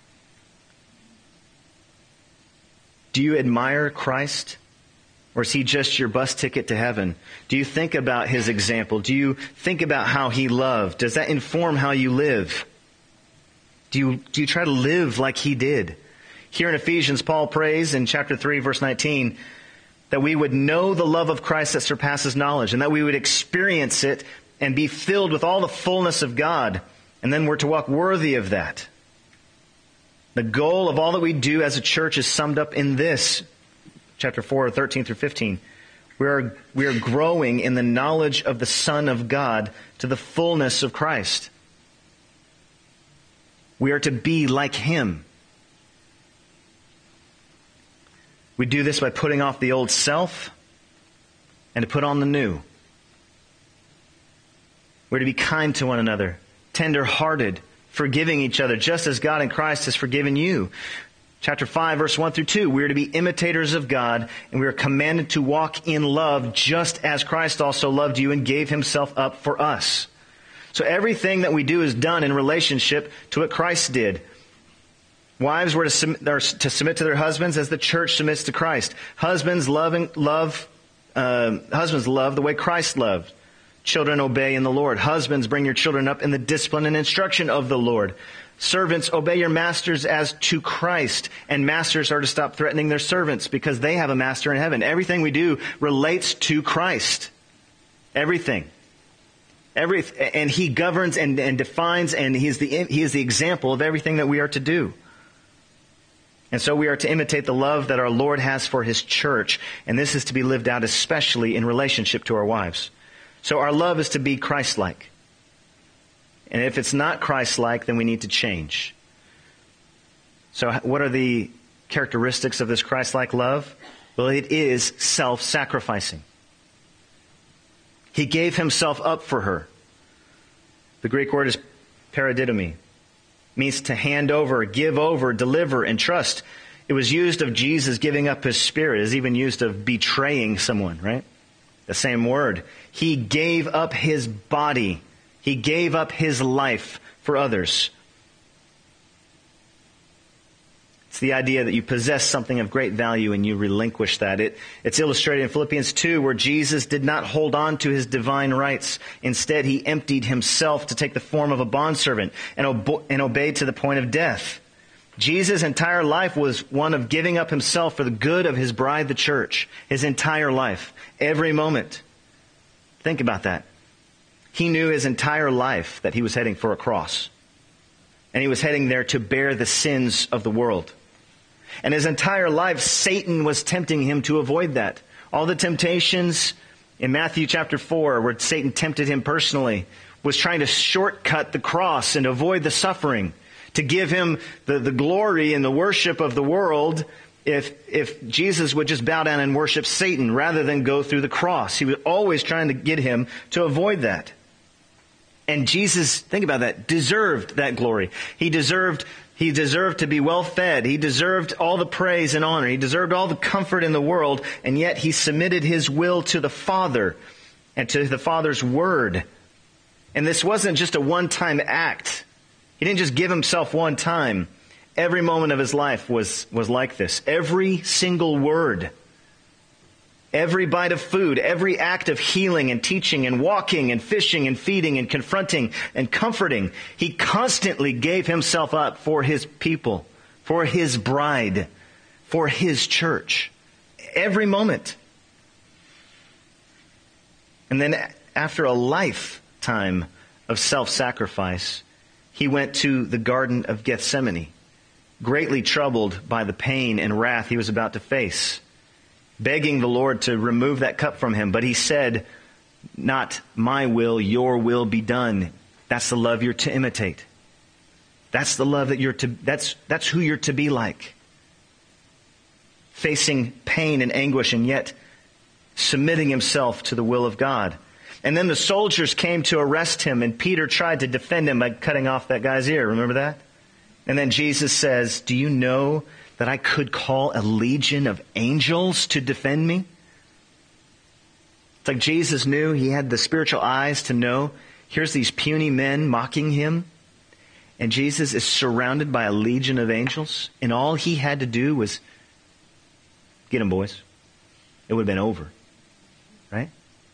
Do you admire Christ? Or is he just your bus ticket to heaven? Do you think about his example? Do you think about how he loved? Does that inform how you live? Do you, do you try to live like he did? Here in Ephesians, Paul prays in chapter three, verse nineteen, that we would know the love of Christ that surpasses knowledge, and that we would experience it and be filled with all the fullness of God. And then we're to walk worthy of that. The goal of all that we do as a church is summed up in this. Chapter four, thirteen through fifteen. We are, we are growing in the knowledge of the Son of God to the fullness of Christ. We are to be like him. We do this by putting off the old self and to put on the new. We're to be kind to one another, tender-hearted, forgiving each other, just as God in Christ has forgiven you. Chapter five, verse one through two, we are to be imitators of God, and we are commanded to walk in love just as Christ also loved you and gave himself up for us. So everything that we do is done in relationship to what Christ did. Wives were to, sum, are to submit to their husbands as the church submits to Christ. Husbands loving, love, uh, husbands love the way Christ loved. Children, obey in the Lord. Husbands, bring your children up in the discipline and instruction of the Lord. Servants, obey your masters as to Christ. And masters are to stop threatening their servants because they have a master in heaven. Everything we do relates to Christ. Everything. Every, and He governs and, and defines, and he is, the, he is the example of everything that we are to do. And so we are to imitate the love that our Lord has for His church. And this is to be lived out especially in relationship to our wives. So our love is to be Christ-like. And if it's not Christ-like, then we need to change. So what are the characteristics of this Christ-like love? Well, it is self-sacrificing. He gave Himself up for her. The Greek word is paradidomi. Means to hand over, give over, deliver, and trust. It was used of Jesus giving up His Spirit. It is even used of betraying someone, right? The same word. He gave up His body. He gave up His life for others. It's the idea that you possess something of great value and you relinquish that. It, it's illustrated in Philippians two, where Jesus did not hold on to His divine rights. Instead, He emptied Himself to take the form of a bondservant and, obe- and obeyed to the point of death. Jesus' entire life was one of giving up Himself for the good of His bride, the church. His entire life. Every moment. Think about that. He knew His entire life that He was heading for a cross. And He was heading there to bear the sins of the world. And His entire life, Satan was tempting Him to avoid that. All the temptations in Matthew chapter four, where Satan tempted Him personally, was trying to shortcut the cross and avoid the suffering, to give Him the, the glory and the worship of the world if, if Jesus would just bow down and worship Satan rather than go through the cross. He was always trying to get him to avoid that. And Jesus, think about that, deserved that glory. He deserved He deserved to be well fed. He deserved all the praise and honor. He deserved all the comfort in the world. And yet He submitted His will to the Father and to the Father's word. And this wasn't just a one-time act. He didn't just give Himself one time. Every moment of His life was, was like this. Every single word. Every bite of food, every act of healing and teaching and walking and fishing and feeding and confronting and comforting. He constantly gave Himself up for His people, for His bride, for His church. Every moment. And then after a lifetime of self-sacrifice, He went to the Garden of Gethsemane, greatly troubled by the pain and wrath He was about to face, begging the Lord to remove that cup from Him. But He said, not my will, your will be done. That's the love you're to imitate. That's the love that you're to, that's, that's who you're to be like. Facing pain and anguish and yet submitting Himself to the will of God. And then the soldiers came to arrest Him, and Peter tried to defend Him by cutting off that guy's ear. Remember that? And then Jesus says, do you know that I could call a legion of angels to defend me? It's like Jesus knew. He had the spiritual eyes to know. Here's these puny men mocking Him. And Jesus is surrounded by a legion of angels. And all He had to do was, get them, boys. It would have been over. Right?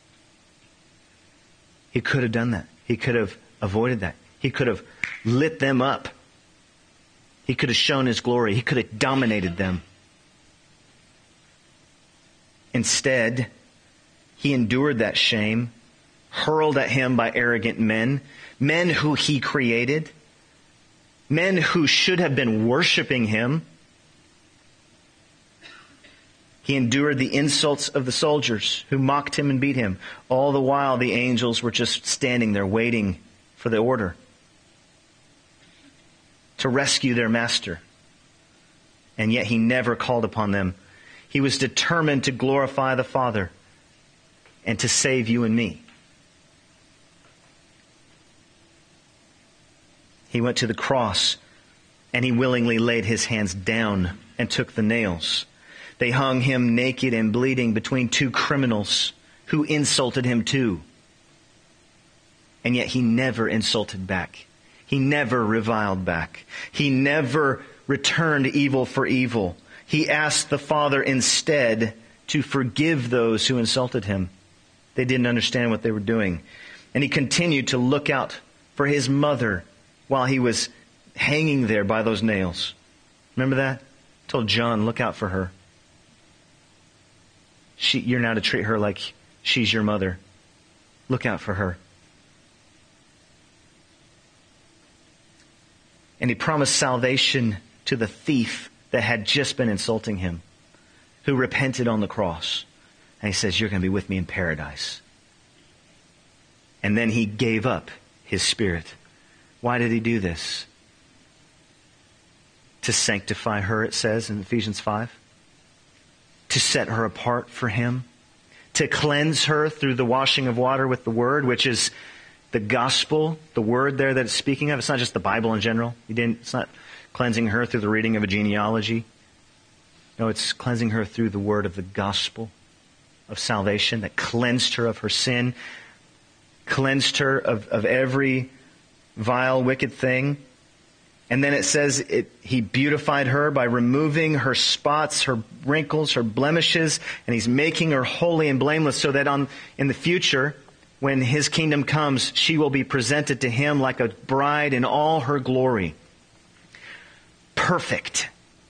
He could have done that. He could have avoided that. He could have lit them up. He could have shown His glory. He could have dominated them. Instead, He endured that shame, hurled at Him by arrogant men, men who He created, men who should have been worshiping Him. He endured the insults of the soldiers who mocked Him and beat Him. All the while, the angels were just standing there waiting for the order to rescue their master. And yet He never called upon them. He was determined to glorify the Father and to save you and me. He went to the cross and He willingly laid His hands down and took the nails. They hung Him naked and bleeding between two criminals who insulted Him too. And yet He never insulted back. He never reviled back. He never returned evil for evil. He asked the Father instead to forgive those who insulted him. They didn't understand what they were doing. And he continued to look out for his mother while he was hanging there by those nails. Remember that? He told John, look out for her. She, you're now to treat her like she's your mother. Look out for her. And he promised salvation to the thief that had just been insulting him, who repented on the cross. And he says, you're going to be with me in paradise. And then he gave up his Spirit. Why did he do this? To sanctify her, it says in Ephesians five. To set her apart for him. To cleanse her through the washing of water with the Word, which is the gospel, the Word there that it's speaking of. It's not just the Bible in general. He didn't, it's not cleansing her through the reading of a genealogy. No, it's cleansing her through the word of the gospel of salvation that cleansed her of her sin, cleansed her of, of every vile, wicked thing. And then it says it, He beautified her by removing her spots, her wrinkles, her blemishes, and He's making her holy and blameless so that on in the future, when His kingdom comes, she will be presented to Him like a bride in all her glory. Perfect.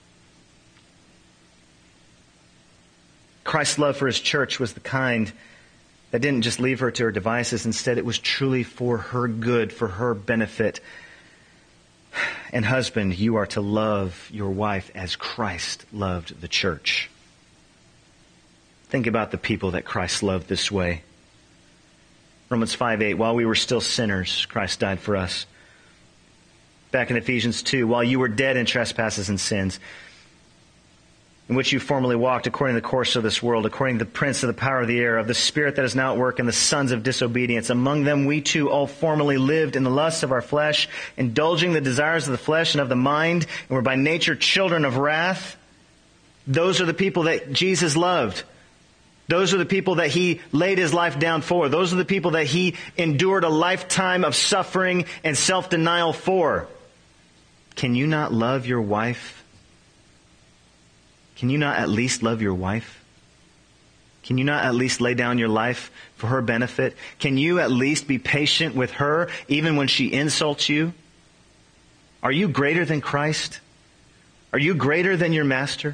Christ's love for His church was the kind that didn't just leave her to her devices. Instead, it was truly for her good, for her benefit. And husband, you are to love your wife as Christ loved the church. Think about the people that Christ loved this way. Romans five eight, while we were still sinners, Christ died for us. Back in Ephesians two, while you were dead in trespasses and sins, in which you formerly walked according to the course of this world, according to the prince of the power of the air, of the spirit that is now at work in the sons of disobedience. Among them we too all formerly lived in the lusts of our flesh, indulging the desires of the flesh and of the mind, and were by nature children of wrath. Those are the people that Jesus loved. Those are the people that He laid His life down for. Those are the people that He endured a lifetime of suffering and self-denial for. Can you not love your wife? Can you not at least love your wife? Can you not at least lay down your life for her benefit? Can you at least be patient with her even when she insults you? Are you greater than Christ? Are you greater than your master?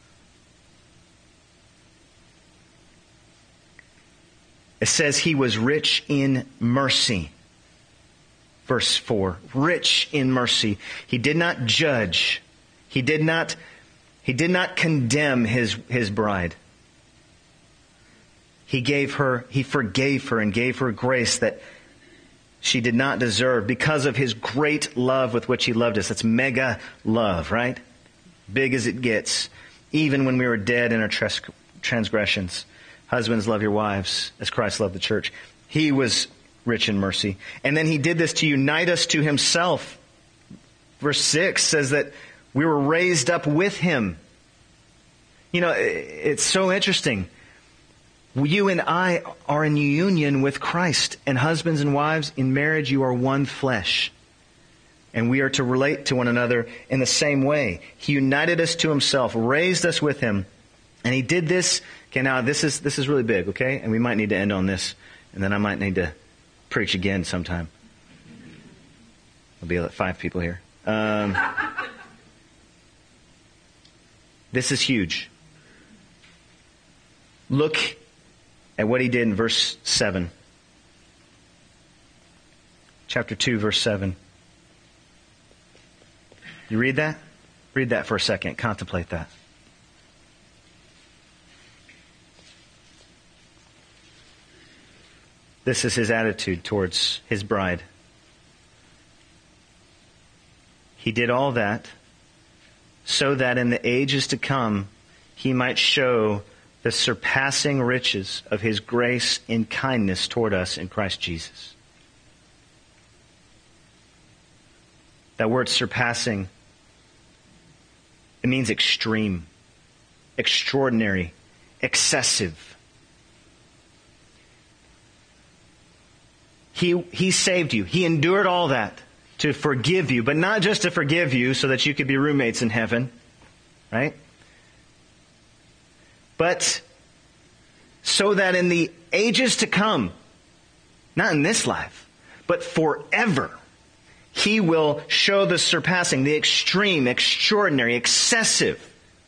It says He was rich in mercy. Verse four, rich in mercy. He did not judge. He did not, he did not condemn his, his bride. He gave her, He forgave her and gave her grace that she did not deserve because of His great love with which He loved us. That's mega love, right? Big as it gets. Even when we were dead in our trans- transgressions. Husbands, love your wives as Christ loved the church. He was rich in mercy. And then He did this to unite us to Himself. Verse six says that we were raised up with Him. You know, it's so interesting. You and I are in union with Christ. And husbands and wives, in marriage, you are one flesh. And we are to relate to one another in the same way. He united us to Himself, raised us with Him. And He did this. Okay, now this is this is really big, okay? And we might need to end on this. And then I might need to preach again sometime. There'll be like five people here. Um, this is huge. Look at what He did in verse seven. Chapter two, verse seven. You read that? Read that for a second. Contemplate that. This is His attitude towards His bride. He did all that so that in the ages to come He might show the surpassing riches of His grace in kindness toward us in Christ Jesus. That word surpassing, it means extreme, extraordinary, excessive. He, he saved you. He endured all that. to forgive you, but not just to forgive you so that you could be roommates in heaven, right? But so that in the ages to come, not in this life, but forever, He will show the surpassing, the extreme, extraordinary, excessive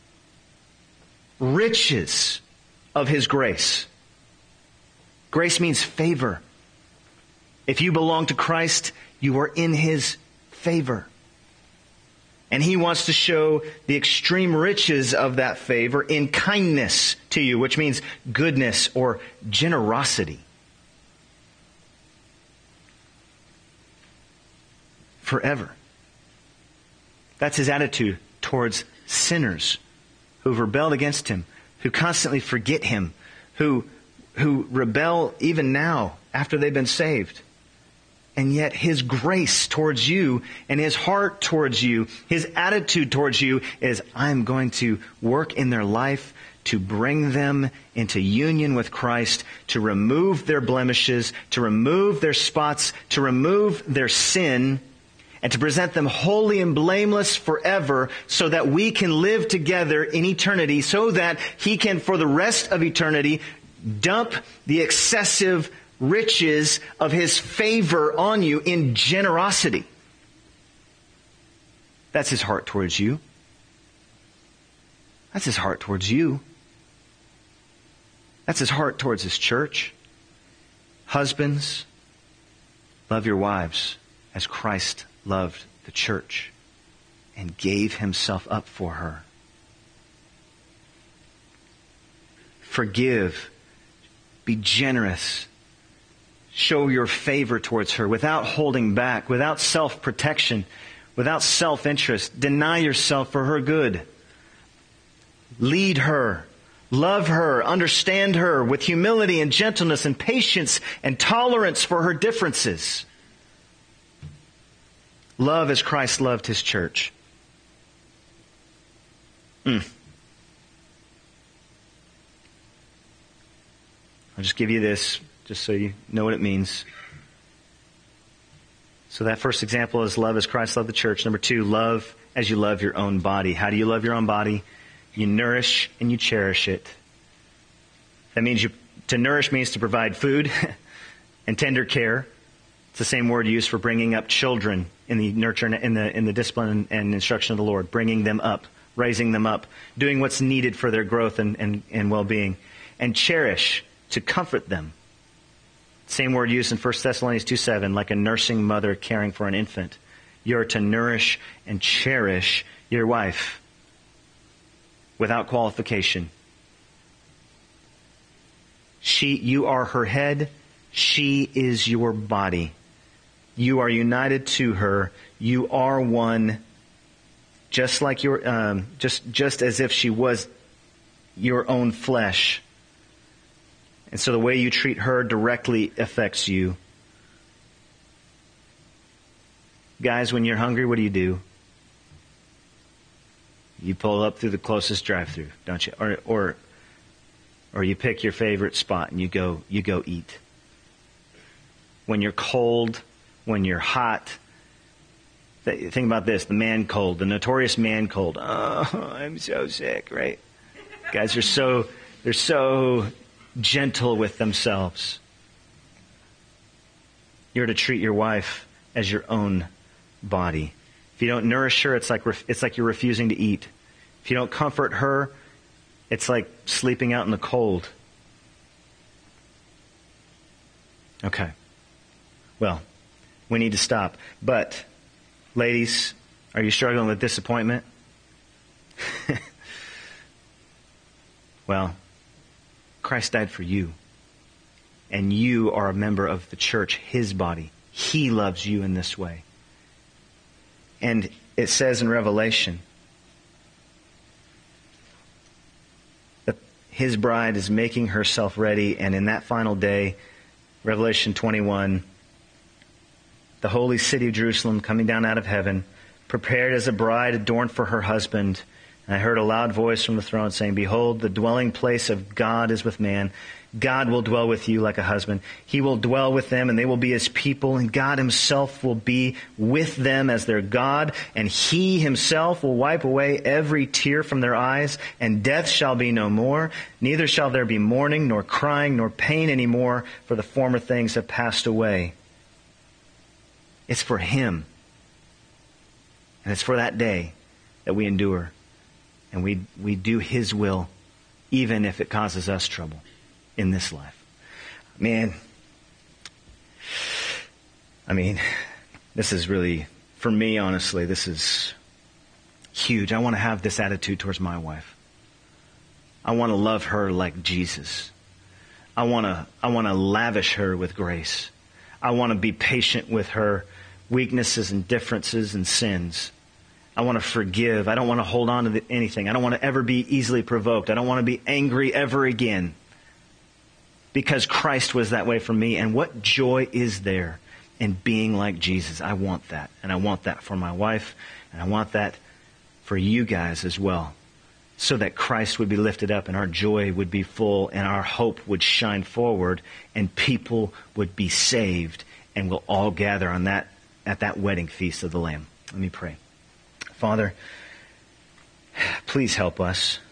riches of His grace. Grace means favor. If you belong to Christ, you are in His favor. And He wants to show the extreme riches of that favor in kindness to you, which means goodness or generosity. Forever. That's His attitude towards sinners who've rebelled against Him, who constantly forget Him, who, who rebel even now after they've been saved. And yet His grace towards you and His heart towards you, His attitude towards you is, I'm going to work in their life to bring them into union with Christ, to remove their blemishes, to remove their spots, to remove their sin, and to present them holy and blameless forever so that we can live together in eternity, so that He can, for the rest of eternity, dump the excessive riches of His favor on you in generosity. That's His heart towards you. That's His heart towards you. That's His heart towards His church. Husbands, love your wives as Christ loved the church and gave Himself up for her. Forgive. Be generous. Show your favor towards her without holding back, without self-protection, without self-interest. Deny yourself for her good. Lead her. Love her. Understand her with humility and gentleness and patience and tolerance for her differences. Love as Christ loved His church. Mm. I'll just give you this, just so you know what it means. So that first example is love as Christ loved the church. Number two, love as you love your own body. How do you love your own body? You nourish and you cherish it. That means you, to nourish means to provide food and tender care. It's the same word used for bringing up children in the nurture, in the in the discipline and instruction of the Lord. Bringing them up, raising them up, doing what's needed for their growth and, and, and well-being. And cherish, to comfort them. Same word used in First Thessalonians two seven, like a nursing mother caring for an infant. You're to nourish and cherish your wife without qualification. She, you are her head. She is your body. You are united to her. You are one, just like your, um, just just as if she was your own flesh. And so the way you treat her directly affects you. Guys, when you're hungry, what do you do? You pull up through the closest drive-thru, don't you? Or, or, or you pick your favorite spot and you go, you go eat. When you're cold, when you're hot, th- think about this: the man cold, the notorious man cold. Oh, I'm so sick, right? Guys are so they're so gentle with themselves. You're to treat your wife as your own body. If you don't nourish her, it's like ref- it's like you're refusing to eat. If you don't comfort her, it's like sleeping out in the cold. Okay. Well, we need to stop. But, ladies, are you struggling with disappointment? Well, Christ died for you. And you are a member of the church, His body. He loves you in this way. And it says in Revelation that His bride is making herself ready, and in that final day, Revelation twenty-one, the holy city of Jerusalem coming down out of heaven, prepared as a bride adorned for her husband. And I heard a loud voice from the throne saying, Behold, the dwelling place of God is with man. God will dwell with you like a husband. He will dwell with them, and they will be his people, and God himself will be with them as their God, and he himself will wipe away every tear from their eyes, and death shall be no more. Neither shall there be mourning, nor crying, nor pain any more, for the former things have passed away. It's for him. And it's for that day that we endure. And we, we do his will, even if it causes us trouble in this life. Man, I mean, this is really, for me, honestly, this is huge. I want to have this attitude towards my wife. I want to love her like Jesus. I want to, I want to lavish her with grace. I want to be patient with her weaknesses and differences and sins. I want to forgive. I don't want to hold on to the, anything. I don't want to ever be easily provoked. I don't want to be angry ever again. Because Christ was that way for me. And what joy is there in being like Jesus? I want that. And I want that for my wife. And I want that for you guys as well. So that Christ would be lifted up and our joy would be full and our hope would shine forward and people would be saved. And we'll all gather on that at that wedding feast of the Lamb. Let me pray. Father, please help us.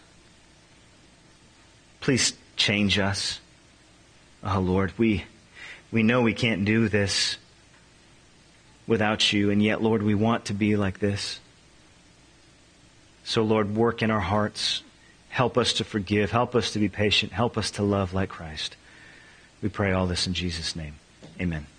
Please change us. Oh, Lord, we we know we can't do this without you, and yet, Lord, we want to be like this. So, Lord, work in our hearts. Help us to forgive. Help us to be patient. Help us to love like Christ. We pray all this in Jesus' name. Amen.